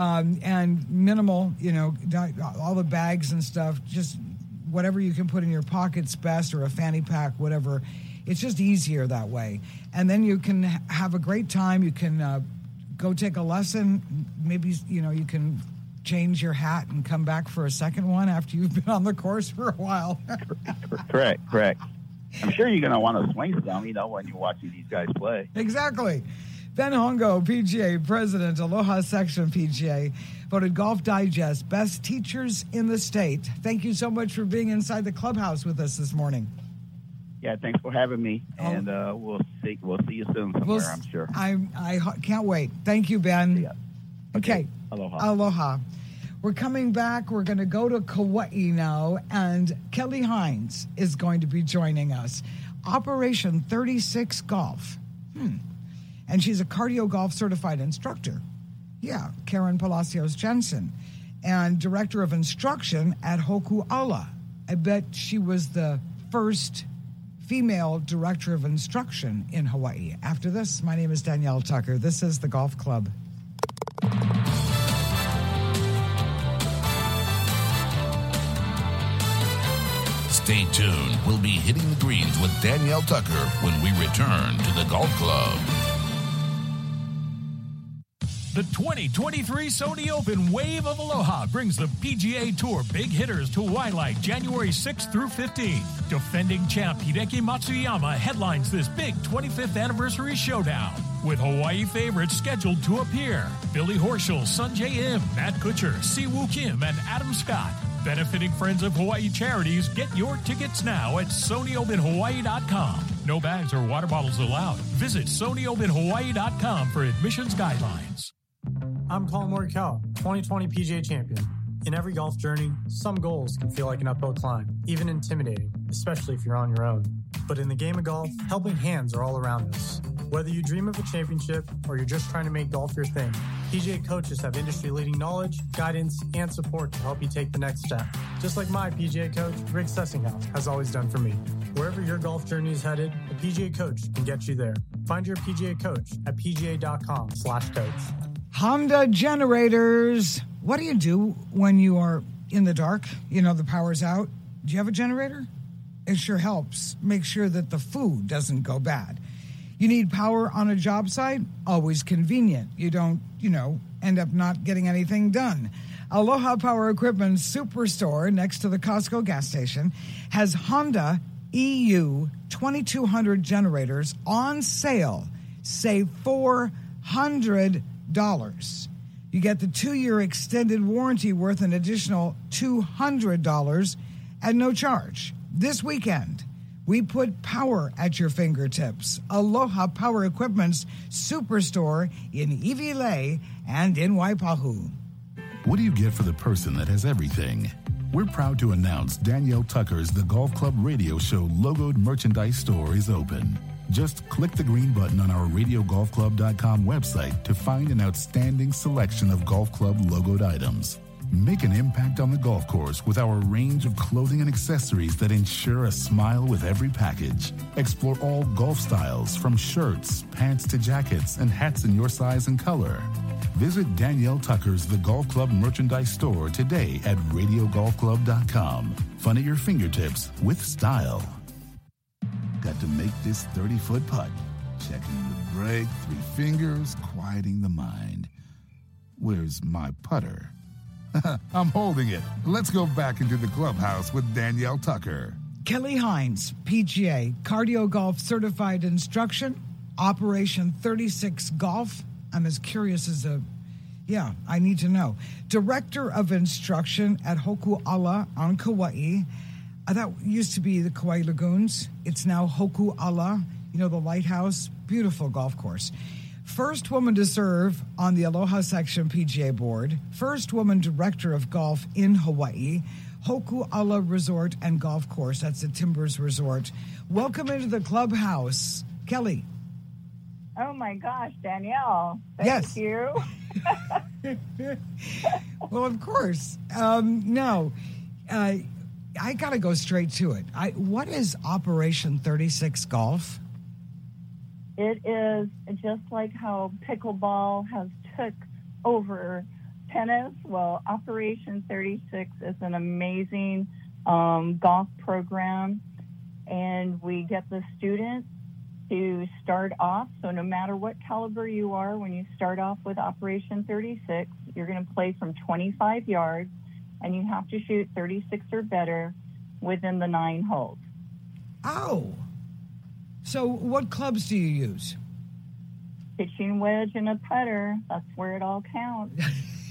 Speaker 3: And minimal, all the bags and stuff, just whatever you can put in your pockets best, or a fanny pack, whatever. It's just easier that way. And then you can have a great time. You can go take a lesson. Maybe, you can change your hat and come back for a second one after you've been on the course for a while.
Speaker 9: Correct. I'm sure you're going to want to swing some, when you're watching these guys play.
Speaker 3: Exactly. Ben Hongo, PGA President, Aloha Section PGA, voted Golf Digest Best Teachers in the State. Thank you so much for being inside the clubhouse with us this morning.
Speaker 9: Yeah, thanks for having me, and we'll see you soon somewhere, I'm sure.
Speaker 3: I can't wait. Thank you, Ben.
Speaker 9: Yeah. Okay.
Speaker 3: Aloha. We're coming back. We're going to go to Kauai now, and Kelly Hines is going to be joining us. Operation 36 Golf. And she's a cardio golf certified instructor. Yeah, Karen Palacios Jensen, and director of instruction at Hoku'ala. I bet she was the first female director of instruction in Hawaii. After this, my name is Danielle Tucker. This is the Golf Club.
Speaker 1: Stay tuned. We'll be hitting the greens with Danielle Tucker when we return to the Golf Club.
Speaker 4: The 2023 Sony Open Wave of Aloha brings the PGA Tour big hitters to Waialae January 6th through 15th. Defending champ Hideki Matsuyama headlines this big 25th anniversary showdown, with Hawaii favorites scheduled to appear. Billy Horschel, Sungjae Im, Matt Kuchar, Siwoo Kim, and Adam Scott. Benefiting Friends of Hawaii Charities, get your tickets now at SonyOpenHawaii.com. No bags or water bottles allowed. Visit SonyOpenHawaii.com for admissions guidelines.
Speaker 10: I'm Colin Morikawa, 2020 PGA champion. In every golf journey, some goals can feel like an uphill climb, even intimidating, especially if you're on your own. But in the game of golf, helping hands are all around us. Whether you dream of a championship or you're just trying to make golf your thing, PGA coaches have industry-leading knowledge, guidance, and support to help you take the next step. Just like my PGA coach, Rick Sessinghouse, has always done for me. Wherever your golf journey is headed, a PGA coach can get you there. Find your PGA coach at pga.com/coach.
Speaker 3: Honda generators. What do you do when you are in the dark? The power's out. Do you have a generator? It sure helps. Make sure that the food doesn't go bad. You need power on a job site? Always convenient. You don't, end up not getting anything done. Aloha Power Equipment Superstore next to the Costco gas station has Honda EU 2200 generators on sale. Save $400. You get the 2-year extended warranty worth an additional $200 at no charge. This weekend, we put power at your fingertips. Aloha Power Equipment's Superstore in Iwilei and in Waipahu.
Speaker 1: What do you get for the person that has everything? We're proud to announce Danielle Tucker's The Golf Club Radio Show logoed merchandise store is open. Just click the green button on our RadioGolfClub.com website to find an outstanding selection of golf club logoed items. Make an impact on the golf course with our range of clothing and accessories that ensure a smile with every package. Explore all golf styles, from shirts, pants to jackets, and hats in your size and color. Visit Danielle Tucker's The Golf Club merchandise store today at RadioGolfClub.com. Fun at your fingertips with style. Got to make this 30-foot putt. Checking the break, 3 fingers, quieting the mind. Where's my putter? I'm holding it. Let's go back into the clubhouse with Danielle Tucker.
Speaker 3: Kelly Hines, PGA, cardio golf certified instruction. Operation 36 Golf. I'm as curious as I need to know. Director of Instruction at Hoku'ala on Kauai. That used to be the Kauai Lagoons. It's now Hoku'ala, the lighthouse. Beautiful golf course. First woman to serve on the Aloha Section PGA Board. First woman director of golf in Hawaii. Hoku'ala Resort and Golf Course. That's the Timbers Resort. Welcome into the clubhouse, Kelly.
Speaker 11: Oh, my gosh, Danielle.
Speaker 3: Yes.
Speaker 11: Thank you.
Speaker 3: Well, of course. No, I got to go straight to it. What is Operation 36 Golf?
Speaker 11: It is just like how pickleball has took over tennis. Well, Operation 36 is an amazing golf program, and we get the students to start off. So no matter what caliber you are, when you start off with Operation 36, you're going to play from 25 yards, and you have to shoot 36 or better within the 9 holes.
Speaker 3: Oh. So what clubs do you use?
Speaker 11: Pitching wedge and a putter. That's where it all counts.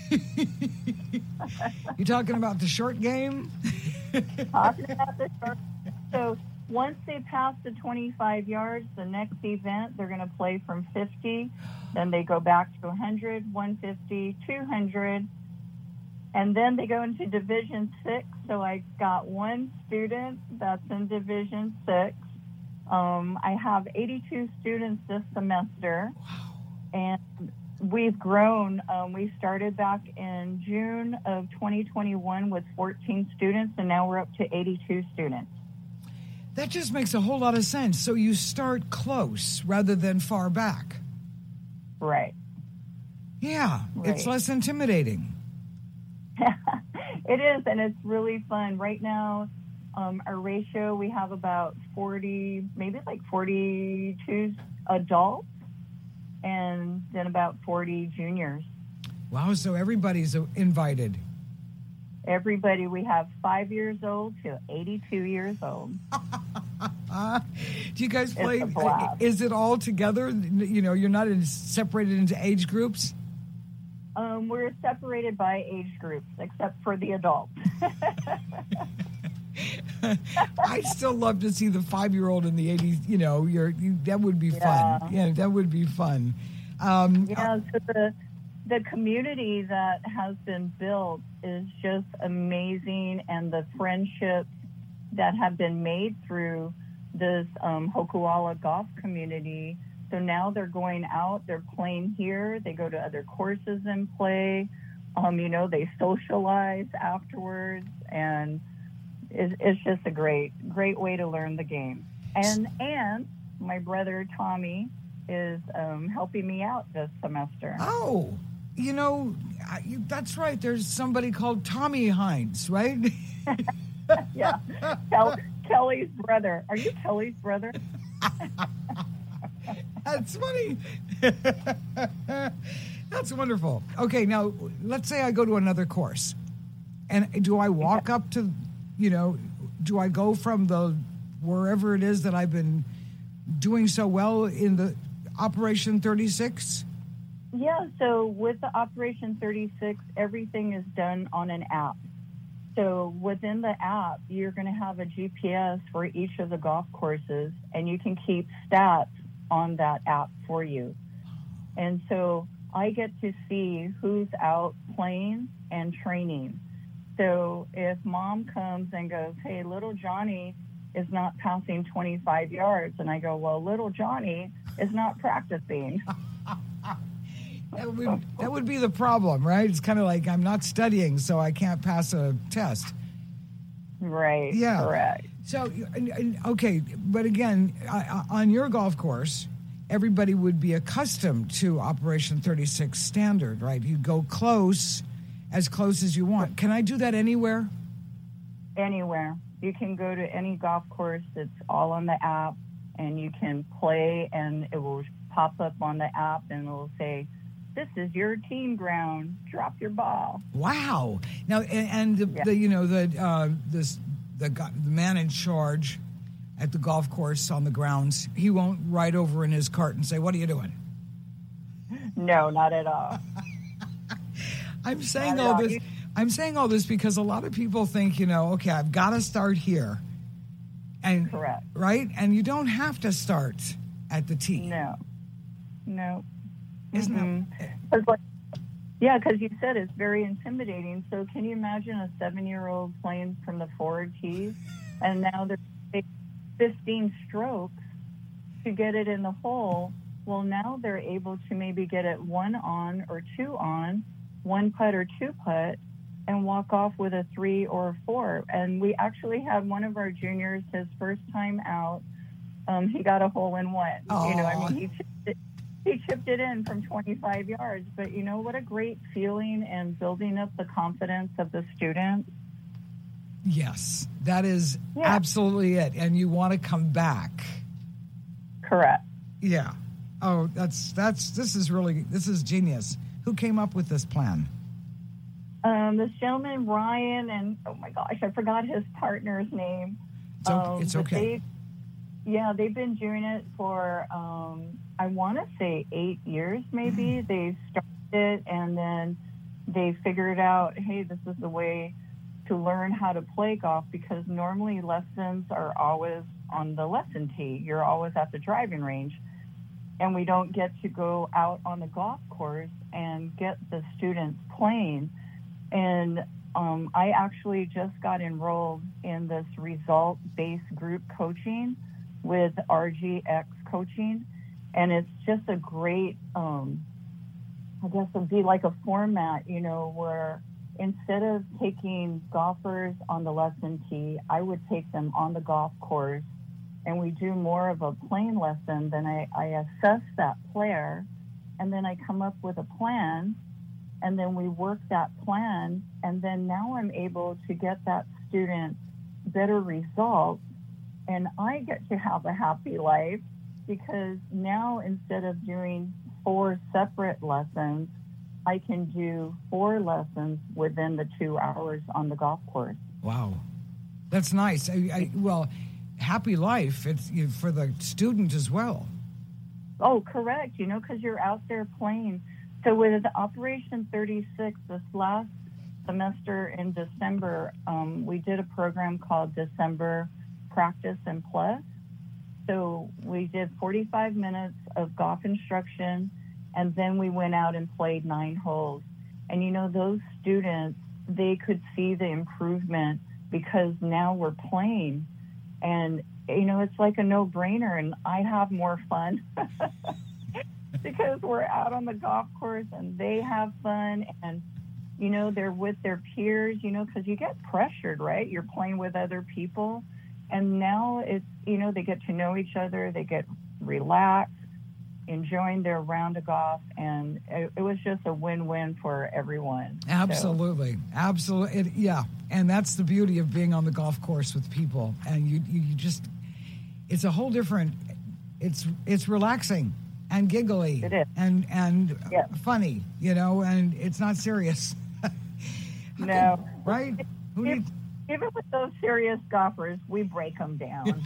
Speaker 3: You talking about the short game?
Speaker 11: Talking about the short. So once they pass the 25 yards, the next event, they're going to play from 50. Then they go back to 100, 150, 200. And then they go into Division 6. So I got one student that's in Division 6. I have 82 students this semester.
Speaker 3: Wow.
Speaker 11: And we've grown. We started back in June of 2021 with 14 students, and now we're up to 82 students.
Speaker 3: That just makes a whole lot of sense. So you start close rather than far back.
Speaker 11: Right.
Speaker 3: Yeah,
Speaker 11: right.
Speaker 3: It's less intimidating.
Speaker 11: It is, and it's really fun. Right now, our ratio, we have about 40, maybe like 42 adults, and then about 40 juniors.
Speaker 3: Wow, so everybody's invited.
Speaker 11: Everybody. We have 5 years old to 82 years old.
Speaker 3: Do you guys play? Is it all together? You're not separated into age groups?
Speaker 11: We're separated by age groups, except for the adults.
Speaker 3: I'd still love to see the 5-year-old and the 80. That would be fun. Yeah, that would be fun.
Speaker 11: So the community that has been built is just amazing, and the friendships that have been made through this Hoku'ala golf community. So now they're going out, they're playing here, they go to other courses and play. They socialize afterwards, and it's just a great way to learn the game. And my brother Tommy is helping me out this semester.
Speaker 3: Oh, that's right. There's somebody called Tommy Hines, right?
Speaker 11: Yeah, Kelly's brother. Are you Kelly's brother?
Speaker 3: That's funny. That's wonderful. Okay, now let's say I go to another course, and do I walk up to, do I go from the wherever it is that I've been doing so well in the Operation 36?
Speaker 11: Yeah, so with the Operation 36, everything is done on an app. So within the app, you're going to have a GPS for each of the golf courses, and you can keep stats on that app for you. And so I get to see who's out playing and training. So if mom comes and goes, hey, little Johnny is not passing 25 yards, and I go, well, little Johnny is not practicing.
Speaker 3: That would be the problem, right? It's kind of like I'm not studying, so I can't pass a test.
Speaker 11: Right.
Speaker 3: Yeah.
Speaker 11: Correct.
Speaker 3: So, okay, but again, on your golf course, everybody would be accustomed to Operation 36 standard, right? You go as close as you want. Can I do that anywhere?
Speaker 11: Anywhere. You can go to any golf course. It's all on the app, and you can play, and it will pop up on the app, and it will say, this is your team ground. Drop your ball.
Speaker 3: Wow. Now, and the man in charge at the golf course on the grounds. He won't ride over in his cart and say, "What are you doing?"
Speaker 11: No, not at all.
Speaker 3: I'm saying all this because a lot of people think, okay, I've got to start here. And
Speaker 11: correct.
Speaker 3: Right? And you don't have to start at the tee.
Speaker 11: No.
Speaker 3: Isn't
Speaker 11: that? Yeah, because you said it's very intimidating. So can you imagine a 7-year-old playing from the forward tees, and now they're taking 15 strokes to get it in the hole? Well, now they're able to maybe get it 1 on or 2 on, 1 putt or 2 putt, and walk off with a 3 or a 4. And we actually had one of our juniors, his first time out, he got a hole in one. He chipped it in from 25 yards. But what a great feeling, and building up the confidence of the students.
Speaker 3: Yes, that is absolutely it. And you want to come back.
Speaker 11: Correct.
Speaker 3: Yeah. Oh, this is genius. Who came up with this plan?
Speaker 11: This gentleman, Ryan, and oh my gosh, I forgot his partner's name.
Speaker 3: It's okay.
Speaker 11: They've been doing it for, I want to say 8 years maybe. They started it, and then they figured out, hey, this is the way to learn how to play golf, because normally lessons are always on the lesson tee. You're always at the driving range, and we don't get to go out on the golf course and get the students playing. And I actually just got enrolled in this result-based group coaching with RGX Coaching, and it's just a great, I guess it'd be like a format, where instead of taking golfers on the lesson tee, I would take them on the golf course, and we do more of a playing lesson. Then I assess that player, and then I come up with a plan, and then we work that plan, and then now I'm able to get that student better results, and I get to have a happy life, because now instead of doing 4 separate lessons, I can do 4 lessons within the 2 hours on the golf course.
Speaker 3: Wow. That's nice. Well, happy life, it's for the student as well.
Speaker 11: Oh, correct, because you're out there playing. So with Operation 36, this last semester in December, we did a program called December Practice and Plus. So we did 45 minutes of golf instruction, and then we went out and played 9 holes. And, those students, they could see the improvement, because now we're playing. And, it's like a no-brainer, and I have more fun. Because we're out on the golf course and they have fun, and, they're with their peers, because you get pressured, right? You're playing with other people. And now it's, they get to know each other, they get relaxed, enjoying their round of golf. And it was just a win-win for everyone.
Speaker 3: Absolutely. Absolutely. Yeah. And that's the beauty of being on the golf course with people. And you just, it's a whole different, it's relaxing. And giggly.
Speaker 11: It is.
Speaker 3: And funny, and it's not serious.
Speaker 11: No.
Speaker 3: Right?
Speaker 11: Even with those serious golfers, we break them down.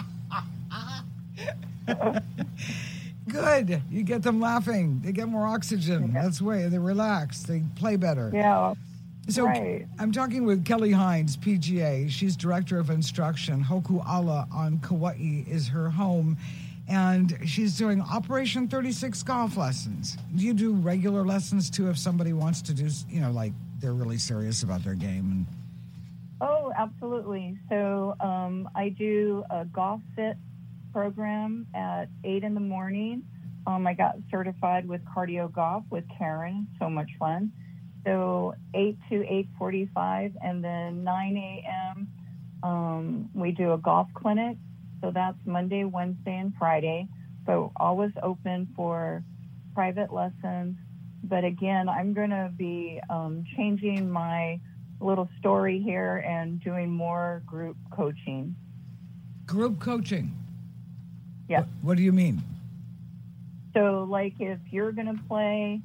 Speaker 3: Good. You get them laughing. They get more oxygen. Yeah. That's the way. They relax. They play better.
Speaker 11: Yeah.
Speaker 3: So
Speaker 11: right.
Speaker 3: I'm talking with Kelly Hines, PGA. She's Director of Instruction. Hoku'ala on Kauai is her home. And she's doing Operation 36 golf lessons. Do you do regular lessons, too, if somebody wants to do, like they're really serious about their game?
Speaker 11: Oh, absolutely. So I do a golf fit program at 8 in the morning. I got certified with Cardio Golf with Karen. So much fun. So 8 to 8:45, and then 9 a.m. We do a golf clinic. So that's Monday, Wednesday, and Friday. So always open for private lessons. But again, I'm going to be changing my little story here and doing more group coaching.
Speaker 3: Group coaching?
Speaker 11: Yeah.
Speaker 3: What do you mean?
Speaker 11: So like if you're going to play,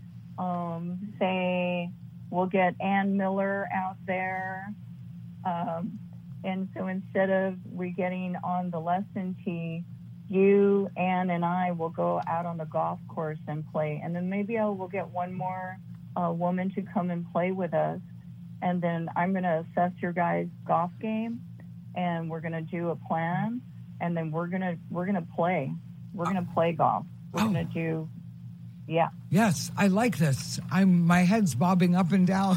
Speaker 11: say we'll get Ann Miller out there, And so instead of we getting on the lesson tee, you, Ann, and I will go out on the golf course and play. And then maybe I will get one more woman to come and play with us. And then I'm going to assess your guys' golf game, and we're going to do a plan. And then we're going to play. We're going to play golf. We're going to do, yeah.
Speaker 3: Yes, I like this. My head's bobbing up and down.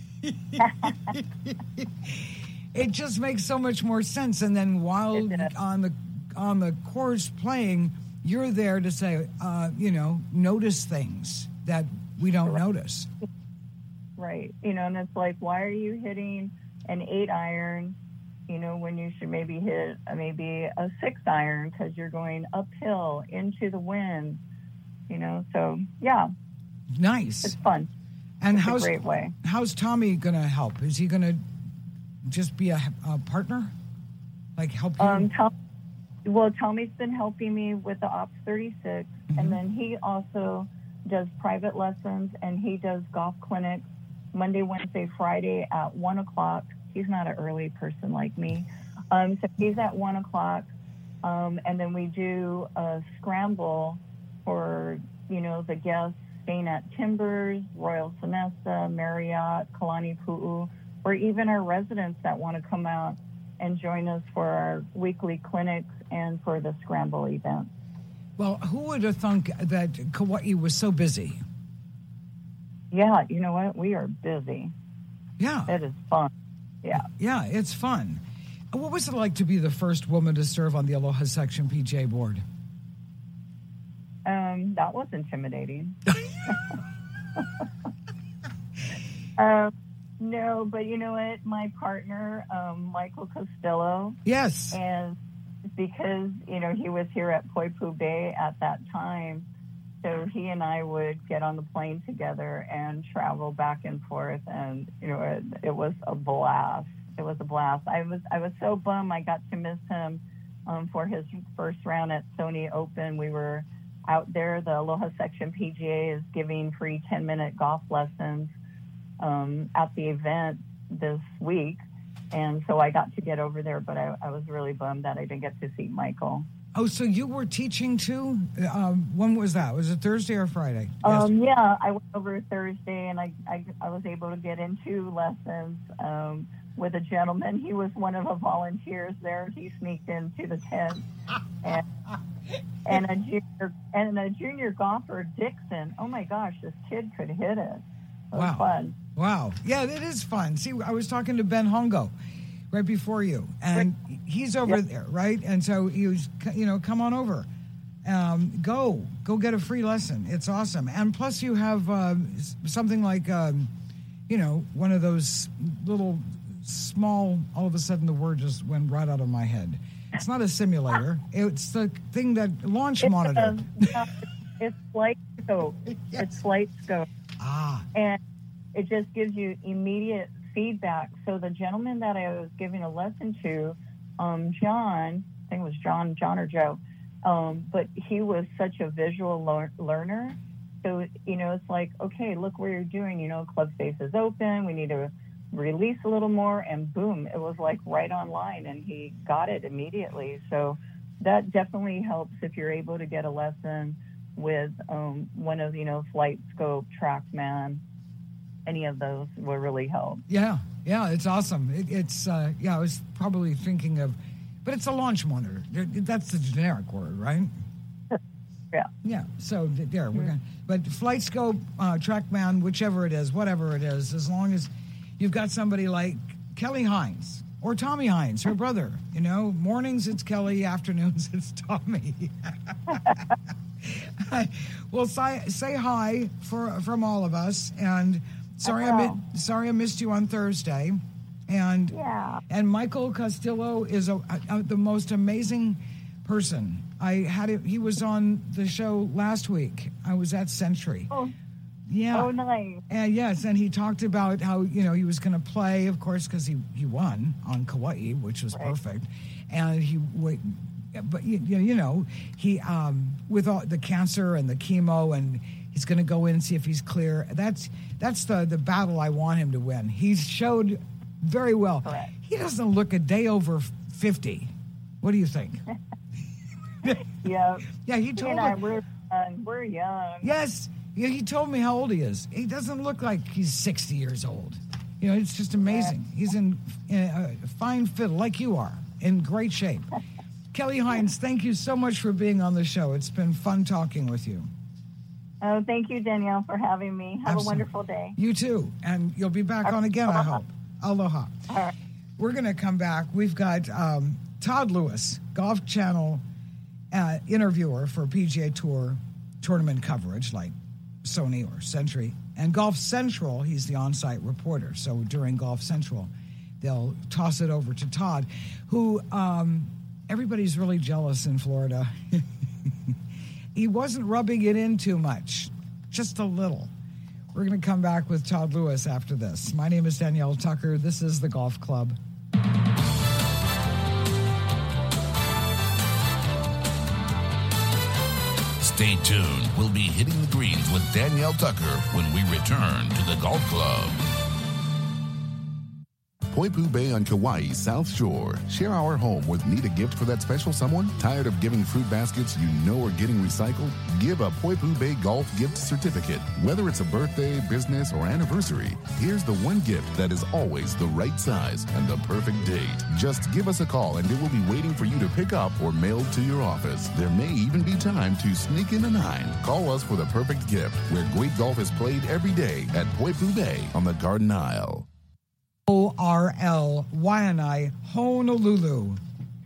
Speaker 3: It just makes so much more sense. And then while on the course playing, you're there to say, notice things that we don't notice.
Speaker 11: Right. And it's like, why are you hitting an 8-iron, when you should maybe hit maybe a 6-iron because you're going uphill into the wind, So, yeah.
Speaker 3: Nice.
Speaker 11: It's fun.
Speaker 3: And
Speaker 11: it's a great way.
Speaker 3: How's Tommy going to help? Is he going to just be a partner? Like help you?
Speaker 11: Tommy's been helping me with the Ops 36, and then he also does private lessons, and he does golf clinics Monday, Wednesday, Friday at 1 o'clock. He's not an early person like me. So he's at 1 o'clock, and then we do a scramble for, the guests staying at Timbers, Royal Sonesta, Marriott, Kalani Pu'u, or even our residents that want to come out and join us for our weekly clinics and for the scramble event.
Speaker 3: Well, who would have thunk that Kauai was so busy?
Speaker 11: Yeah, you know what? We are busy.
Speaker 3: Yeah.
Speaker 11: It is fun. Yeah.
Speaker 3: Yeah, it's fun. What was it like to be the first woman to serve on the Aloha Section PGA board?
Speaker 11: That was intimidating. No, but you know what? My partner, Michael Costello.
Speaker 3: Yes.
Speaker 11: And because, he was here at Poipu Bay at that time, so he and I would get on the plane together and travel back and forth, and, it was a blast. It was a blast. I was so bummed I got to miss him for his first round at Sony Open. We were out there. The Aloha Section PGA is giving free 10-minute golf lessons at the event this week. And so I got to get over there, but I was really bummed that I didn't get to see Michael.
Speaker 3: Oh, so you were teaching too? When was that? Was it Thursday or Friday?
Speaker 11: Yeah, I went over Thursday, and I was able to get into lessons with a gentleman. He was one of the volunteers there. He sneaked into the tent. And a junior golfer, Dixon. Oh my gosh, this kid could hit it. It was fun.
Speaker 3: Wow. Yeah, it is fun. See, I was talking to Ben Hongo right before you, and he's over there, right? And so he was, come on over. Go get a free lesson. It's awesome. And plus you have something like, one of those little small, all of a sudden the word just went right out of my head. It's not a simulator. It's the thing that launch monitor.
Speaker 11: It's Flight Scope.
Speaker 3: Yes.
Speaker 11: It's Flight Scope. And it just gives you immediate feedback. So the gentleman that I was giving a lesson to, John, I think it was John or Joe, but he was such a visual learner. So, it's like, okay, look where you're doing, club face is open. We need to release a little more, and boom, it was like right online, and he got it immediately. So that definitely helps if you're able to get a lesson with one of, Flight Scope, TrackMan. Any of those will really help.
Speaker 3: Yeah, it's awesome. I was probably thinking of, but it's a launch monitor. That's the generic word, right?
Speaker 11: Yeah.
Speaker 3: Yeah, so there, we're going to, but Flight Scope, TrackMan, whichever it is, whatever it is, as long as you've got somebody like Kelly Hines or Tommy Hines, her brother. Mornings it's Kelly, afternoons it's Tommy. Well, say hi from all of us, and sorry I missed you on Thursday, and Michael Castillo is the most amazing person. He was on the show last week. I was at Century.
Speaker 11: Oh.
Speaker 3: Yeah.
Speaker 11: Oh, nice.
Speaker 3: Yes, and he talked about how, he was going to play, of course, because he won on Kauai, which was perfect. And he with all the cancer and the chemo, and he's going to go in and see if he's clear. That's the battle I want him to win. He's showed very well.
Speaker 11: Correct.
Speaker 3: He doesn't look a day over 50. What do you think?
Speaker 11: Yeah.
Speaker 3: Yeah, he told me.
Speaker 11: We're young.
Speaker 3: Yes. He told me how old he is. He doesn't look like he's 60 years old. You know, it's just amazing. He's in fine fit, like you are, in great shape. Kelly Hines, thank you so much for being on the show. It's been fun talking with you.
Speaker 11: Oh, thank you, Danielle, for having me. Have a wonderful day.
Speaker 3: You too. And you'll be back on again, I hope. Aloha.
Speaker 11: All right.
Speaker 3: We're going to come back. We've got Todd Lewis, Golf Channel interviewer for PGA Tour tournament coverage, like Sony or Century. And Golf Central, he's the on-site reporter. So during Golf Central, they'll toss it over to Todd, who everybody's really jealous in Florida. He wasn't rubbing it in too much, just a little. We're going to come back with Todd Lewis after this. My name is Danielle Tucker. This is the Golf Club.
Speaker 1: Stay tuned. We'll be hitting the greens with Danielle Tucker when we return to the Golf Club. Poipu Bay on Kauai's South Shore. Share our home with need a gift for that special someone? Tired of giving fruit baskets you know are getting recycled? Give a Poipu Bay golf gift certificate. Whether it's a birthday, business, or anniversary, here's the one gift that is always the right size and the perfect date. Just give us a call and it will be waiting for you to pick up or mailed to your office. There may even be time to sneak in a 9. Call us for the perfect gift, where great golf is played every day at Poipu Bay on the Garden Isle.
Speaker 3: ORL, Waianae, Honolulu.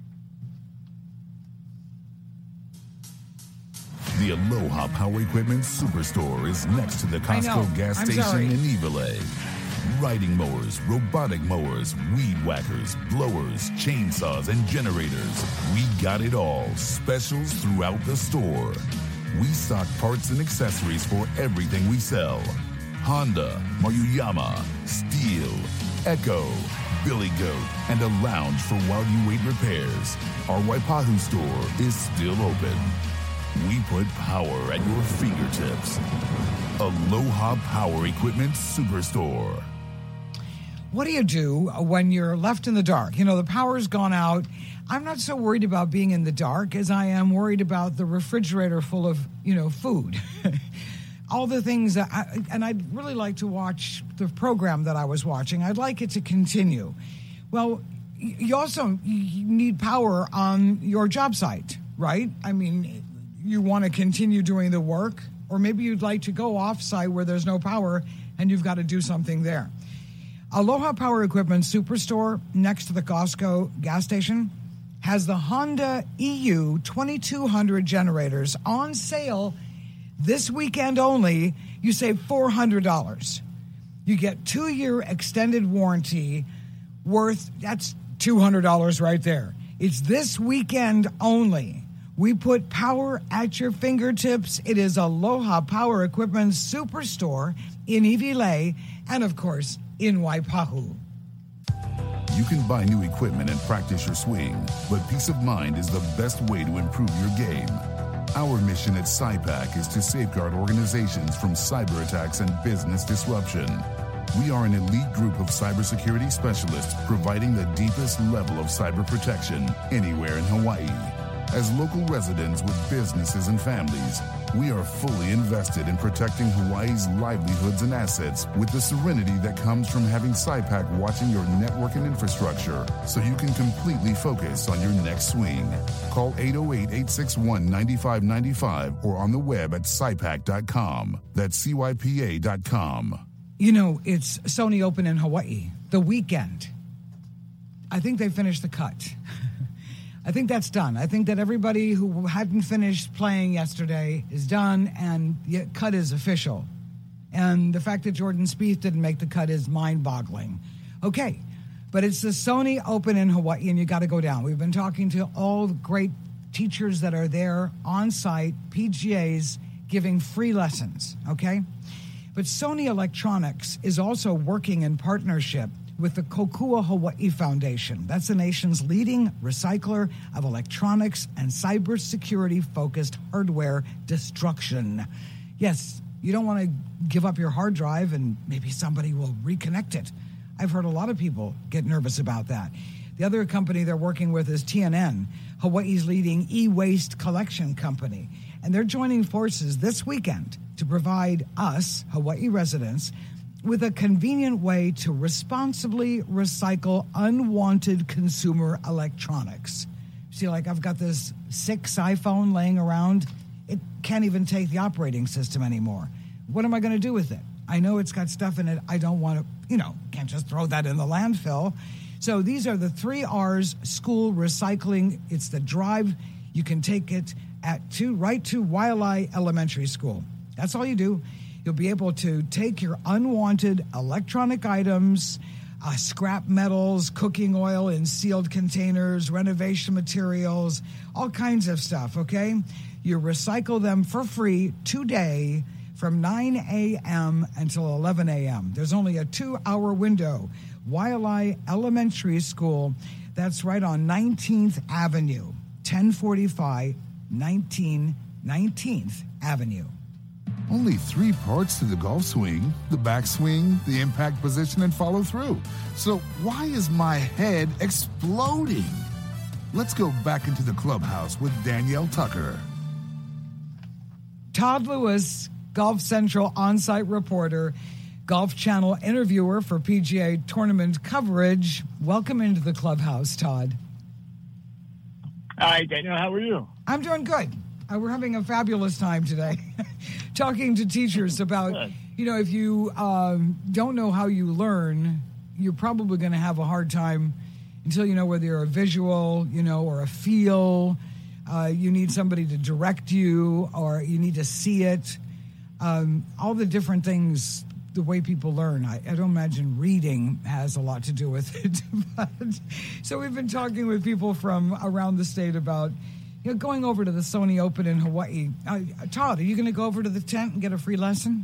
Speaker 1: The Aloha Power Equipment Superstore is next to the Costco gas station in Iwilei. Riding mowers, robotic mowers, weed whackers, blowers, chainsaws, and generators. We got it all. Specials throughout the store. We stock parts and accessories for everything we sell. Honda, Maruyama, Steel, Echo, Billy Goat, and a lounge for while you wait repairs. Our Waipahu store is still open. We put power at your fingertips. Aloha Power Equipment Superstore.
Speaker 3: What do you do when you're left in the dark? You know, the power's gone out. I'm not so worried about being in the dark as I am worried about the refrigerator full of, food. All the things that and I'd really like to watch the program that I was watching. I'd like it to continue. Well, you also need power on your job site, right? I mean, you want to continue doing the work, or maybe you'd like to go off-site where there's no power and you've got to do something there. Aloha Power Equipment Superstore, next to the Costco gas station, has the Honda EU 2200 generators on sale this weekend only. You save $400. You get 2-year extended warranty worth, that's $200 right there. It's this weekend only. We put power at your fingertips. It is Aloha Power Equipment Superstore in Iwilei and, of course, in Waipahu.
Speaker 1: You can buy new equipment and practice your swing, but peace of mind is the best way to improve your game. Our mission at SIPAC is to safeguard organizations from cyber attacks and business disruption. We are an elite group of cybersecurity specialists providing the deepest level of cyber protection anywhere in Hawaii. As local residents with businesses and families, we are fully invested in protecting Hawaii's livelihoods and assets with the serenity that comes from having SIPAC watching your network and infrastructure so you can completely focus on your next swing. Call 808-861-9595 or on the web at SIPAC.com. That's CYPA.com.
Speaker 3: You know, it's Sony Open in Hawaii, the weekend. I think they finished the cut. I think that's done. I think that everybody who hadn't finished playing yesterday is done, and the cut is official. And the fact that Jordan Spieth didn't make the cut is mind-boggling. Okay, but it's the Sony Open in Hawaii, and you got to go down. We've been talking to all the great teachers that are there on site, PGAs, giving free lessons, okay? But Sony Electronics is also working in partnership with the Kokua Hawaii Foundation. That's the nation's leading recycler of electronics and cybersecurity-focused hardware destruction. Yes, you don't want to give up your hard drive and maybe somebody will reconnect it. I've heard a lot of people get nervous about that. The other company they're working with is TNN, Hawaii's leading e-waste collection company. And they're joining forces this weekend to provide us, Hawaii residents, with a convenient way to responsibly recycle unwanted consumer electronics. See, like I've got this 6 iPhone laying around. It can't even take the operating system anymore. What am I going to do with it? I know it's got stuff in it I don't want to, can't just throw that in the landfill. So these are the 3 R's school recycling. It's the drive. You can take it right to Waialae Elementary School. That's all you do. You'll be able to take your unwanted electronic items, scrap metals, cooking oil in sealed containers, renovation materials, all kinds of stuff, okay? You recycle them for free today from 9 a.m. until 11 a.m. There's only a 2-hour window. Waialae Elementary School, that's right on 19th Avenue, 1045 19th Avenue.
Speaker 1: Only 3 parts to the golf swing: the backswing, the impact position, and follow through. So why is my head exploding? Let's go back into the clubhouse with Danielle Tucker.
Speaker 3: Todd Lewis, Golf Central on-site reporter, Golf Channel interviewer for PGA tournament coverage. Welcome into the clubhouse, Todd.
Speaker 12: Hi, Daniel. How are you?
Speaker 3: I'm doing good. We're having a fabulous time today talking to teachers about, if you don't know how you learn, you're probably going to have a hard time until you know whether you're a visual, or a feel. You need somebody to direct you, or you need to see it. All the different things, the way people learn. I don't imagine reading has a lot to do with it. So we've been talking with people from around the state about going over to the Sony Open in Hawaii. Todd, are you going to go over to the tent and get a free lesson?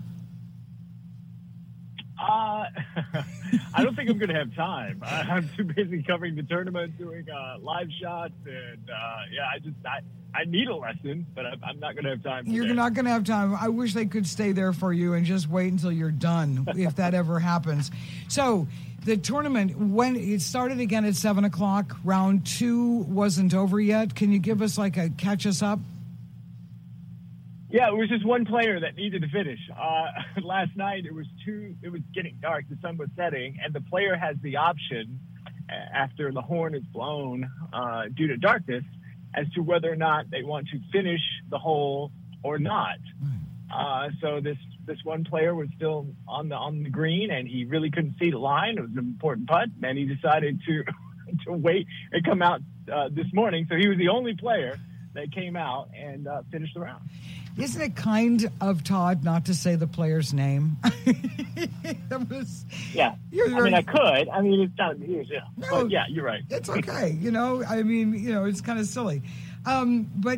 Speaker 12: I don't think I'm going to have time. I'm too busy covering the tournament, doing live shots, and I need a lesson, but I'm not going to have time.
Speaker 3: You're not going to have time. I wish they could stay there for you and just wait until you're done, if that ever happens. So the tournament, when it started again at 7:00, round 2 wasn't over yet. Can you give us catch us up?
Speaker 12: Yeah, it was just one player that needed to finish. Last night it was getting dark, the sun was setting, and the player has the option after the horn is blown due to darkness as to whether or not they want to finish the hole or not. So this one player was still on the green, and he really couldn't see the line. It was an important putt, and he decided to wait and come out this morning. So he was the only player that came out and finished the round.
Speaker 3: Isn't it kind of Todd not to say the player's name?
Speaker 12: Yeah. I could. It's not news. Yeah. No, but yeah, you're right.
Speaker 3: It's okay. It's kind of silly. But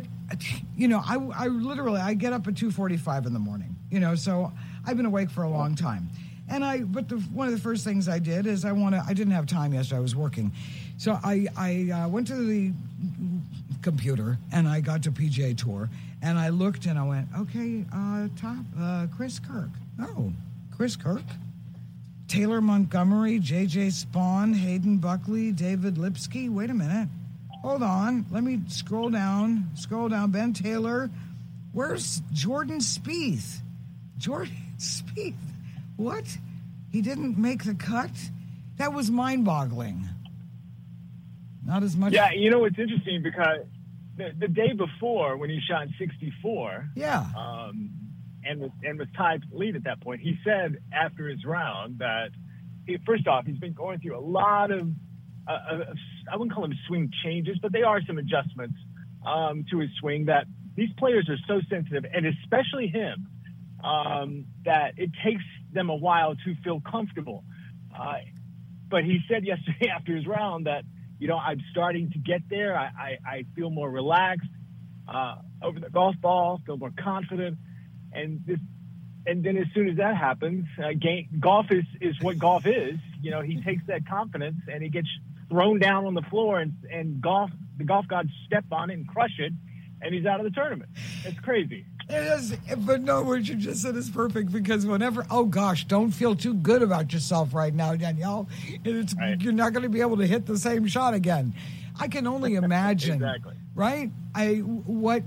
Speaker 3: I get up at 2:45 in the morning, so I've been awake for a long time. And one of the first things I did is I didn't have time yesterday. I was working. So I went to the computer and I got to PGA Tour and I looked and I went, okay, Chris Kirk. Oh, Chris Kirk. Taylor Montgomery, J.J. Spawn, Hayden Buckley, David Lipsky. Wait a minute. Hold on. Let me scroll down. Ben Taylor. Where's Jordan Spieth? Jordan Spieth. What? He didn't make the cut? That was mind-boggling. Not as much.
Speaker 12: Yeah, it's interesting because the day before when he shot 64, and was tied to the lead at that point, he said after his round that first off he's been going through a lot of I wouldn't call them swing changes, but they are some adjustments to his swing that these players are so sensitive, and especially him, that it takes them a while to feel comfortable. But he said yesterday after his round that, I'm starting to get there. I feel more relaxed over the golf ball, feel more confident. And then as soon as that happens, golf is what golf is. He takes that confidence and he gets thrown down on the floor and the golf gods step on it and crush it, and he's out of the tournament. It's crazy.
Speaker 3: It is, but no, what you just said is perfect because whenever, oh gosh, don't feel too good about yourself right now, Danielle.
Speaker 12: Right.
Speaker 3: You're not going to be able to hit the same shot again. I can only imagine,
Speaker 12: Exactly.
Speaker 3: right? What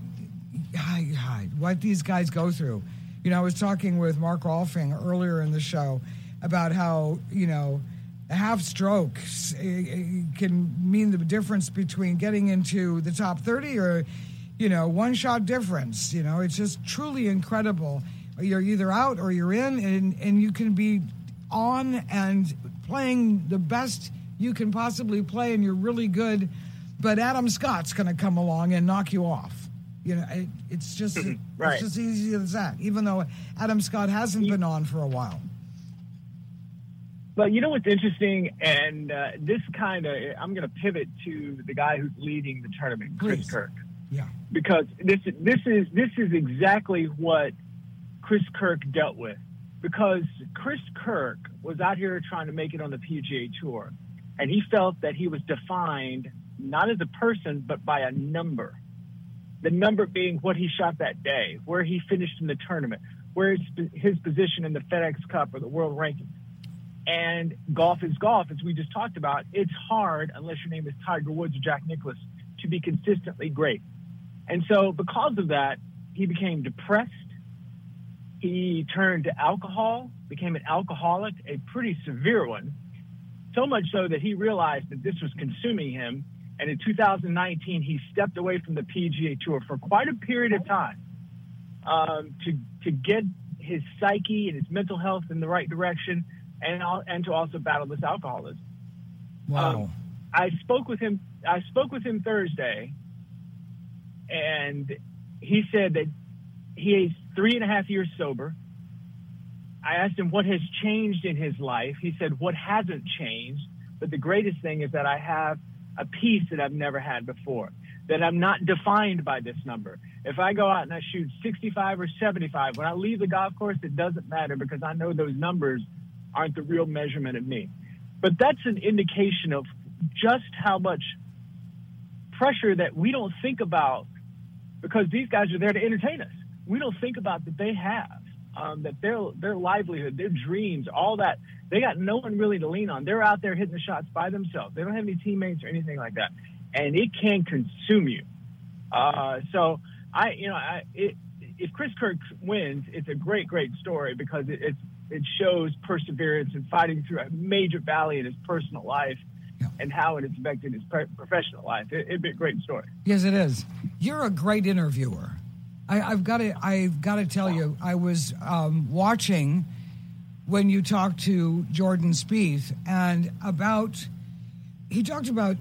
Speaker 3: these guys go through. You know, I was talking with Mark Rolfing earlier in the show about how, you know, a half stroke can mean the difference between getting into the top 30 or, you know, one shot difference. You know, it's just truly incredible. You're either out or you're in, and you can be on and playing the best you can possibly play, and you're really good. But Adam Scott's going to come along and knock you off. You know, it's just
Speaker 12: Right.
Speaker 3: It's just easy as that. Even though Adam Scott hasn't been on for a while.
Speaker 12: But you know what's interesting, and this kind of, I'm going to pivot to the guy who's leading the tournament, Chris Kirk.
Speaker 3: Yeah.
Speaker 12: Because this is exactly what Chris Kirk dealt with. Because Chris Kirk was out here trying to make it on the PGA Tour, and he felt that he was defined not as a person, but by a number. The number being what he shot that day, where he finished in the tournament, where his position in the FedEx Cup or the world rankings. And golf is golf, as we just talked about. It's hard, unless your name is Tiger Woods or Jack Nicklaus, to be consistently great. And so because of that, he became depressed. He turned to alcohol, became an alcoholic, a pretty severe one, so much so that he realized that this was consuming him. And in 2019, he stepped away from the PGA Tour for quite a period of time to get his psyche and his mental health in the right direction, and to also battle this alcoholism.
Speaker 3: Wow.
Speaker 12: I spoke with him Thursday, and he said that he is 3.5 years sober. I asked him what has changed in his life. He said what hasn't changed, but the greatest thing is that I have a peace that I've never had before, that I'm not defined by this number. If I go out and I shoot 65 or 75, when I leave the golf course, it doesn't matter because I know those numbers aren't the real measurement of me. But that's an indication of just how much pressure that we don't think about, because these guys are there to entertain us. We don't think about that they have, that their livelihood, their dreams, all that, they got no one really to lean on. They're out there hitting the shots by themselves. They don't have any teammates or anything like that. And it can consume you. So if Chris Kirk wins, it's a great, great story because it shows perseverance and fighting through a major valley in his personal life and how it has affected his professional life. It'd be a great story.
Speaker 3: Yes, it is. You're a great interviewer. I've got to tell you, I was watching when you talked to Jordan Spieth and he talked about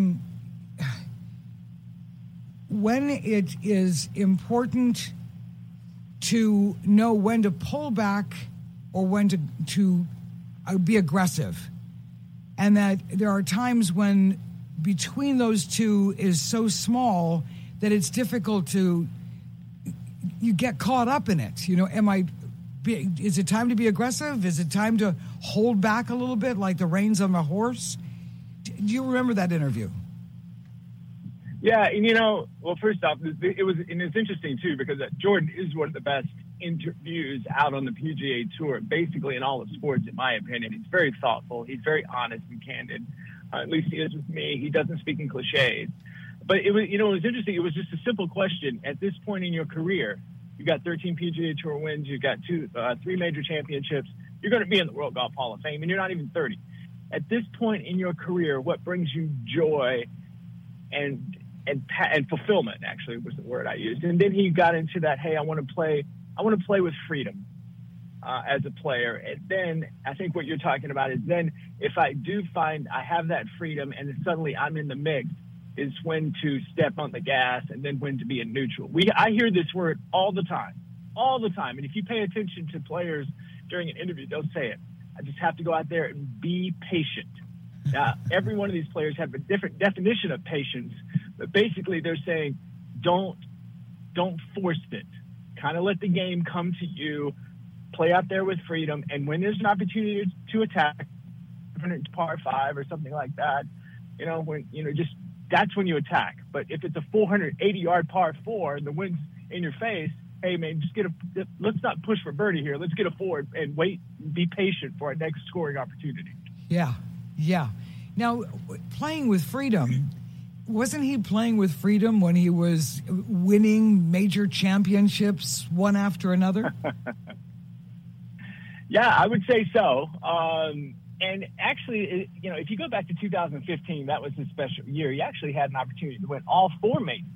Speaker 3: when it is important to know when to pull back or when to be aggressive. And that there are times when between those two is so small that it's difficult you get caught up in it. You know, is it time to be aggressive? Is it time to hold back a little bit like the reins on a horse? Do you remember that interview?
Speaker 12: Yeah, and well, first off, it's interesting too because Jordan is one of the best interviews out on the PGA Tour, basically in all of sports, in my opinion. He's very thoughtful. He's very honest and candid. At least he is with me. He doesn't speak in cliches. But it was interesting. It was just a simple question. At this point in your career, you got 13 PGA Tour wins. You've got 3 major championships. You're going to be in the World Golf Hall of Fame, and you're not even 30. At this point in your career, what brings you joy and fulfillment? Actually, was the word I used. And then he got into that. Hey, I want to play with freedom as a player. And then I think what you're talking about is then if I do find I have that freedom and then suddenly I'm in the mix, is when to step on the gas and then when to be in neutral. I hear this word all the time. And if you pay attention to players during an interview, they'll say it. I just have to go out there and be patient. Now, every one of these players have a different definition of patience, but basically they're saying don't force it. Kind of let the game come to you, play out there with freedom, and when there's an opportunity to attack, par 5 or something like that, that's when you attack. But if it's a 480-yard par 4 and the wind's in your face hey man, let's not push for birdie here. Let's get a 4 and wait, be patient for our next scoring opportunity.
Speaker 3: Yeah. Now, playing with freedom, wasn't he playing with freedom when he was winning major championships one after another?
Speaker 12: Yeah, I would say so. And actually, if you go back to 2015, that was his special year. He actually had an opportunity to win all 4 majors.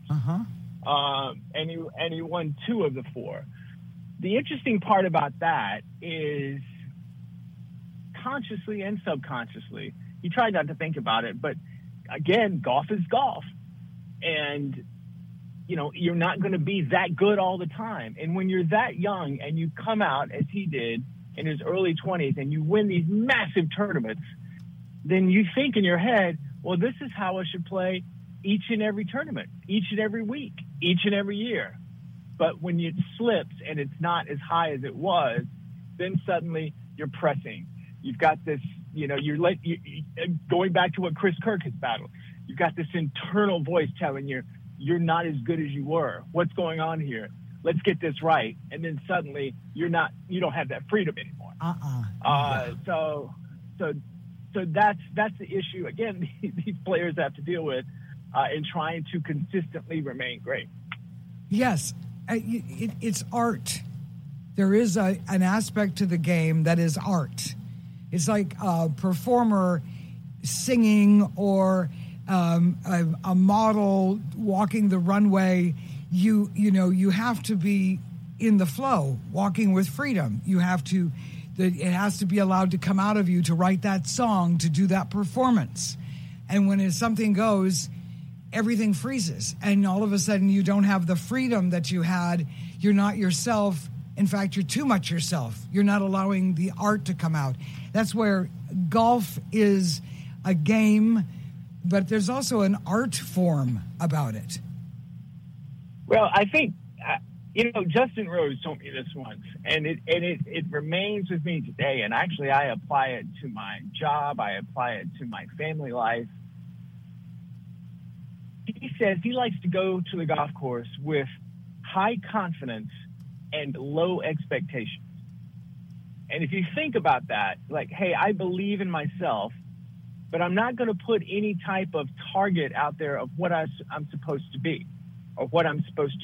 Speaker 12: And he won 2 of the 4. The interesting part about that is, consciously and subconsciously, he tried not to think about it, but again, golf is golf. And, you're not going to be that good all the time. And when you're that young and you come out, as he did, in his early 20s, and you win these massive tournaments, then you think in your head, well, this is how I should play each and every tournament, each and every week, each and every year. But when it slips and it's not as high as it was, then suddenly you're pressing. You've got this, you're going back to what Chris Kirk has battled. You've got this internal voice telling you, you're not as good as you were. What's going on here? Let's get this right. And then suddenly you don't have that freedom anymore. So that's the issue. Again, these players have to deal with in trying to consistently remain great.
Speaker 3: Yes, it's art. There is an aspect to the game that is art. It's like a performer singing or a model walking the runway. You have to be in the flow, walking with freedom. It has to be allowed to come out of you to write that song, to do that performance. And when something goes, everything freezes. And all of a sudden you don't have the freedom that you had. You're not yourself. In fact, you're too much yourself. You're not allowing the art to come out. That's where golf is a game, but there's also an art form about it.
Speaker 12: Well, I think, Justin Rose told me this once, and it remains with me today. And actually, I apply it to my job. I apply it to my family life. He says he likes to go to the golf course with high confidence and low expectations. And if you think about that, like, hey, I believe in myself, but I'm not going to put any type of target out there of what I'm supposed to be or what I'm supposed to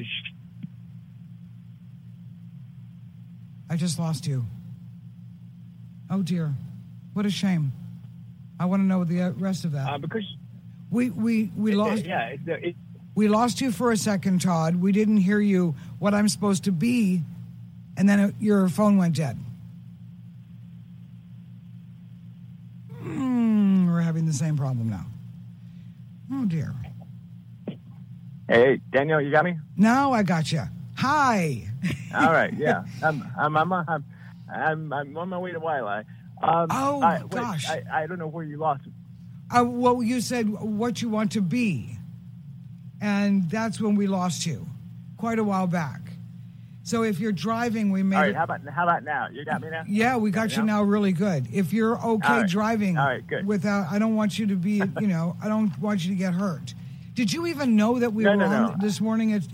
Speaker 3: I just lost you. Oh, dear. What a shame. I want to know the rest of that.
Speaker 12: Because
Speaker 3: we lost. We lost you for a second, Todd. We didn't hear you. What I'm supposed to be, and then your phone went dead. We're having the same problem now. Oh dear.
Speaker 12: Hey, Daniel, you got me?
Speaker 3: Now I got you. Hi.
Speaker 12: All right. Yeah, I'm on my way to Wailea.
Speaker 3: Gosh.
Speaker 12: I don't know where you lost me.
Speaker 3: Well, you said what you want to be, and that's when we lost you, quite a while back. So if you're driving, we may.
Speaker 12: All right. How about now? You got me now?
Speaker 3: Yeah, we got you now really good. If you're okay driving,
Speaker 12: all right, good.
Speaker 3: Without, I don't want you to be, I don't want you to get hurt. Did you even know that we were on this morning at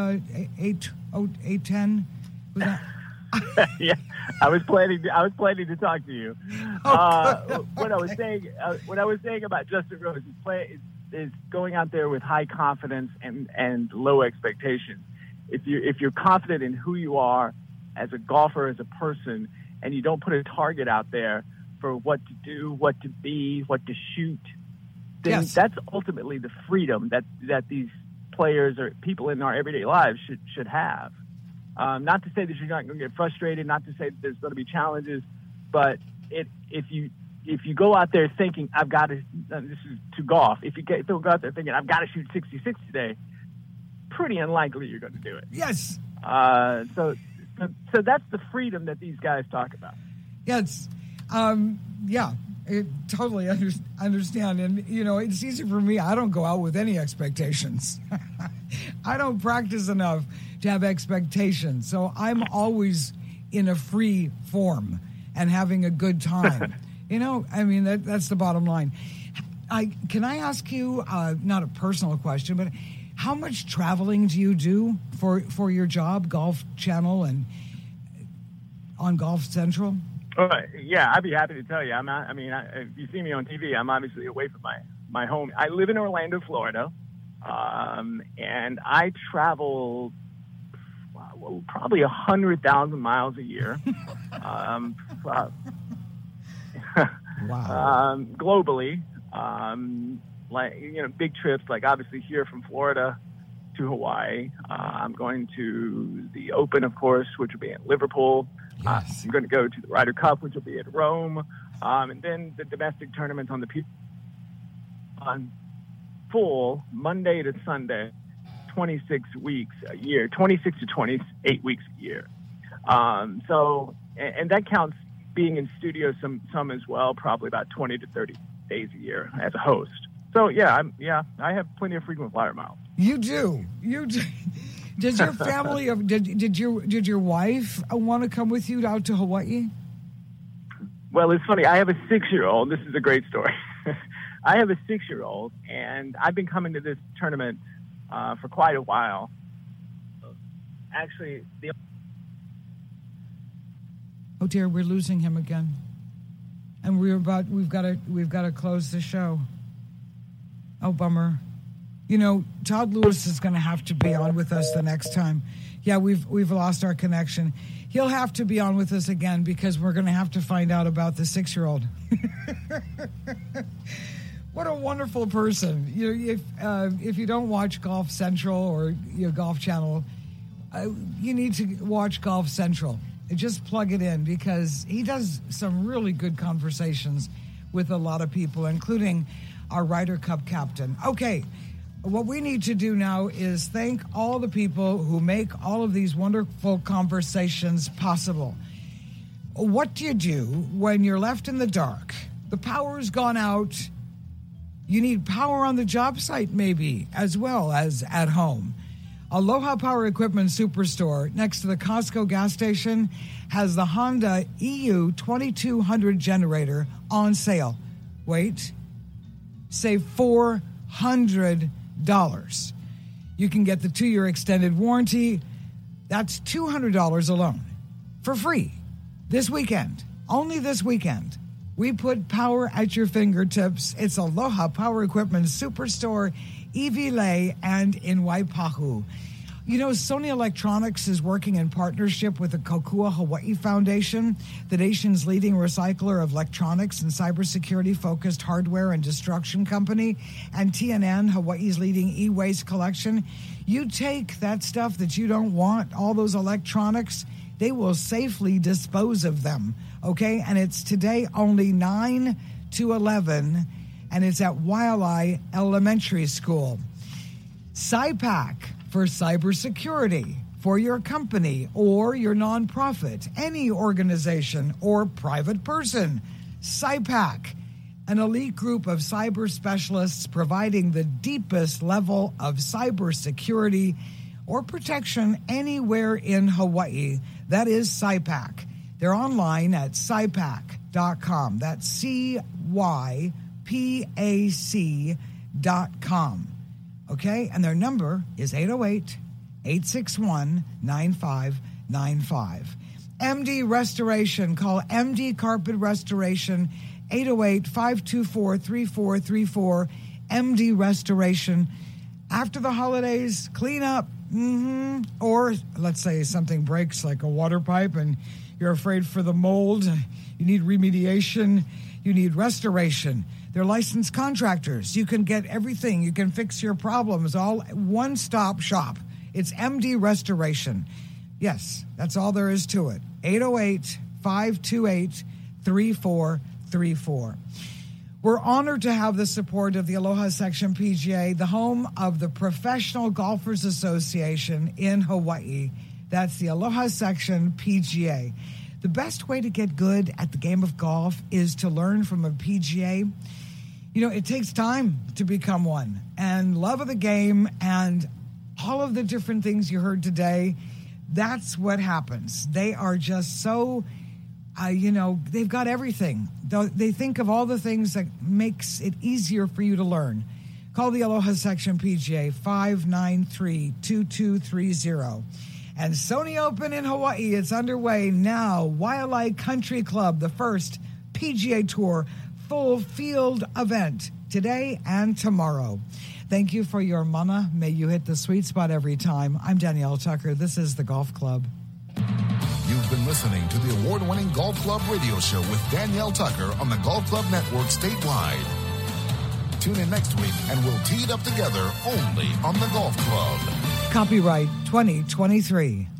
Speaker 3: 8:10? Was that?
Speaker 12: Yeah, I was planning to talk to you. What I was saying about Justin Rose is going out there with high confidence and low expectations. If you're confident in who you are as a golfer, as a person, and you don't put a target out there for what to do, what to be, what to shoot, then that's ultimately the freedom that these players or people in our everyday lives should have. Not to say that you're not going to get frustrated, not to say that there's going to be challenges, but if you go out there thinking, I've got to, this is to golf, if you go out there thinking, I've got to shoot 66 today, pretty unlikely you're going to do it.
Speaker 3: Yes.
Speaker 12: So that's the freedom that these guys talk about.
Speaker 3: Yes. Yeah. I totally understand. And, it's easy for me. I don't go out with any expectations. I don't practice enough to have expectations. So I'm always in a free form and having a good time. that's the bottom line. Can I ask you, not a personal question, but How much traveling do you do for your job, Golf Channel and on Golf Central?
Speaker 12: Yeah, I'd be happy to tell you. If you see me on TV, I'm obviously away from my home. I live in Orlando, Florida, and I travel probably 100,000 miles a year.
Speaker 3: Wow.
Speaker 12: Globally, big trips, like obviously here from Florida to Hawaii. I'm going to the Open, of course, which will be in Liverpool.
Speaker 3: Yes.
Speaker 12: I'm going to go to the Ryder Cup, which will be at Rome. And then the domestic tournaments on full Monday to Sunday, 26 weeks a year, 26 to 28 weeks a year. And that counts being in studio some as well, probably about 20 to 30 days a year as a host. So I have plenty of frequent flyer miles.
Speaker 3: You do. Does your family did your wife want to come with you out to Hawaii?
Speaker 12: Well, it's funny. I have a 6-year-old. This is a great story. I have a 6-year-old, and I've been coming to this tournament for quite a while. Actually,
Speaker 3: oh dear, we're losing him again, and we've got to close the show. Oh, bummer. Todd Lewis is going to have to be on with us the next time. Yeah, we've lost our connection. He'll have to be on with us again because we're going to have to find out about the 6-year-old. What a wonderful person. If you don't watch Golf Central or Golf Channel, you need to watch Golf Central. Just plug it in because he does some really good conversations with a lot of people, including our Ryder Cup captain. Okay, what we need to do now is thank all the people who make all of these wonderful conversations possible. What do you do when you're left in the dark? The power's gone out. You need power on the job site maybe, as well as at home. Aloha Power Equipment Superstore next to the Costco gas station has the Honda EU 2200 generator on sale. Wait. Save $400. You can get the 2-year extended warranty. That's $200 alone for free this weekend. Only this weekend. We put power at your fingertips. It's Aloha Power Equipment Superstore, Iwilei, and in Waipahu. Sony Electronics is working in partnership with the Kokua Hawaii Foundation, the nation's leading recycler of electronics and cybersecurity-focused hardware and destruction company, and TNN, Hawaii's leading e-waste collection. You take that stuff that you don't want, all those electronics, they will safely dispose of them, okay? And it's today only 9 to 11, and it's at Waialae Elementary School. SciPac for cybersecurity for your company or your nonprofit, any organization or private person. SciPac, an elite group of cyber specialists providing the deepest level of cybersecurity or protection anywhere in Hawaii. That is SciPac. They're online at SciPac.com. That's CYPAC.com. Okay, and their number is 808-861-9595. MD Restoration. Call MD Carpet Restoration, 808-524-3434. MD Restoration. After the holidays, clean up. Or let's say something breaks like a water pipe and you're afraid for the mold. You need remediation. You need restoration. They're licensed contractors. You can get everything. You can fix your problems. All one-stop shop. It's MD Restoration. Yes, that's all there is to it. 808-528-3434. We're honored to have the support of the Aloha Section PGA, the home of the Professional Golfers Association in Hawaii. That's the Aloha Section PGA. The best way to get good at the game of golf is to learn from a PGA. It takes time to become one. And love of the game and all of the different things you heard today, that's what happens. They are just so, they've got everything. They think of all the things that makes it easier for you to learn. Call the Aloha Section PGA 593-2230. And Sony Open in Hawaii, it's underway now. Waialae Country Club, the first PGA Tour full field event today and tomorrow. Thank you for your mana. May you hit the sweet spot every time. I'm Danielle Tucker. This is the Golf Club.
Speaker 1: You've been listening to the award-winning Golf Club radio show with Danielle Tucker on the Golf Club Network statewide. Tune in next week and we'll tee it up together only on the Golf Club.
Speaker 3: Copyright 2023.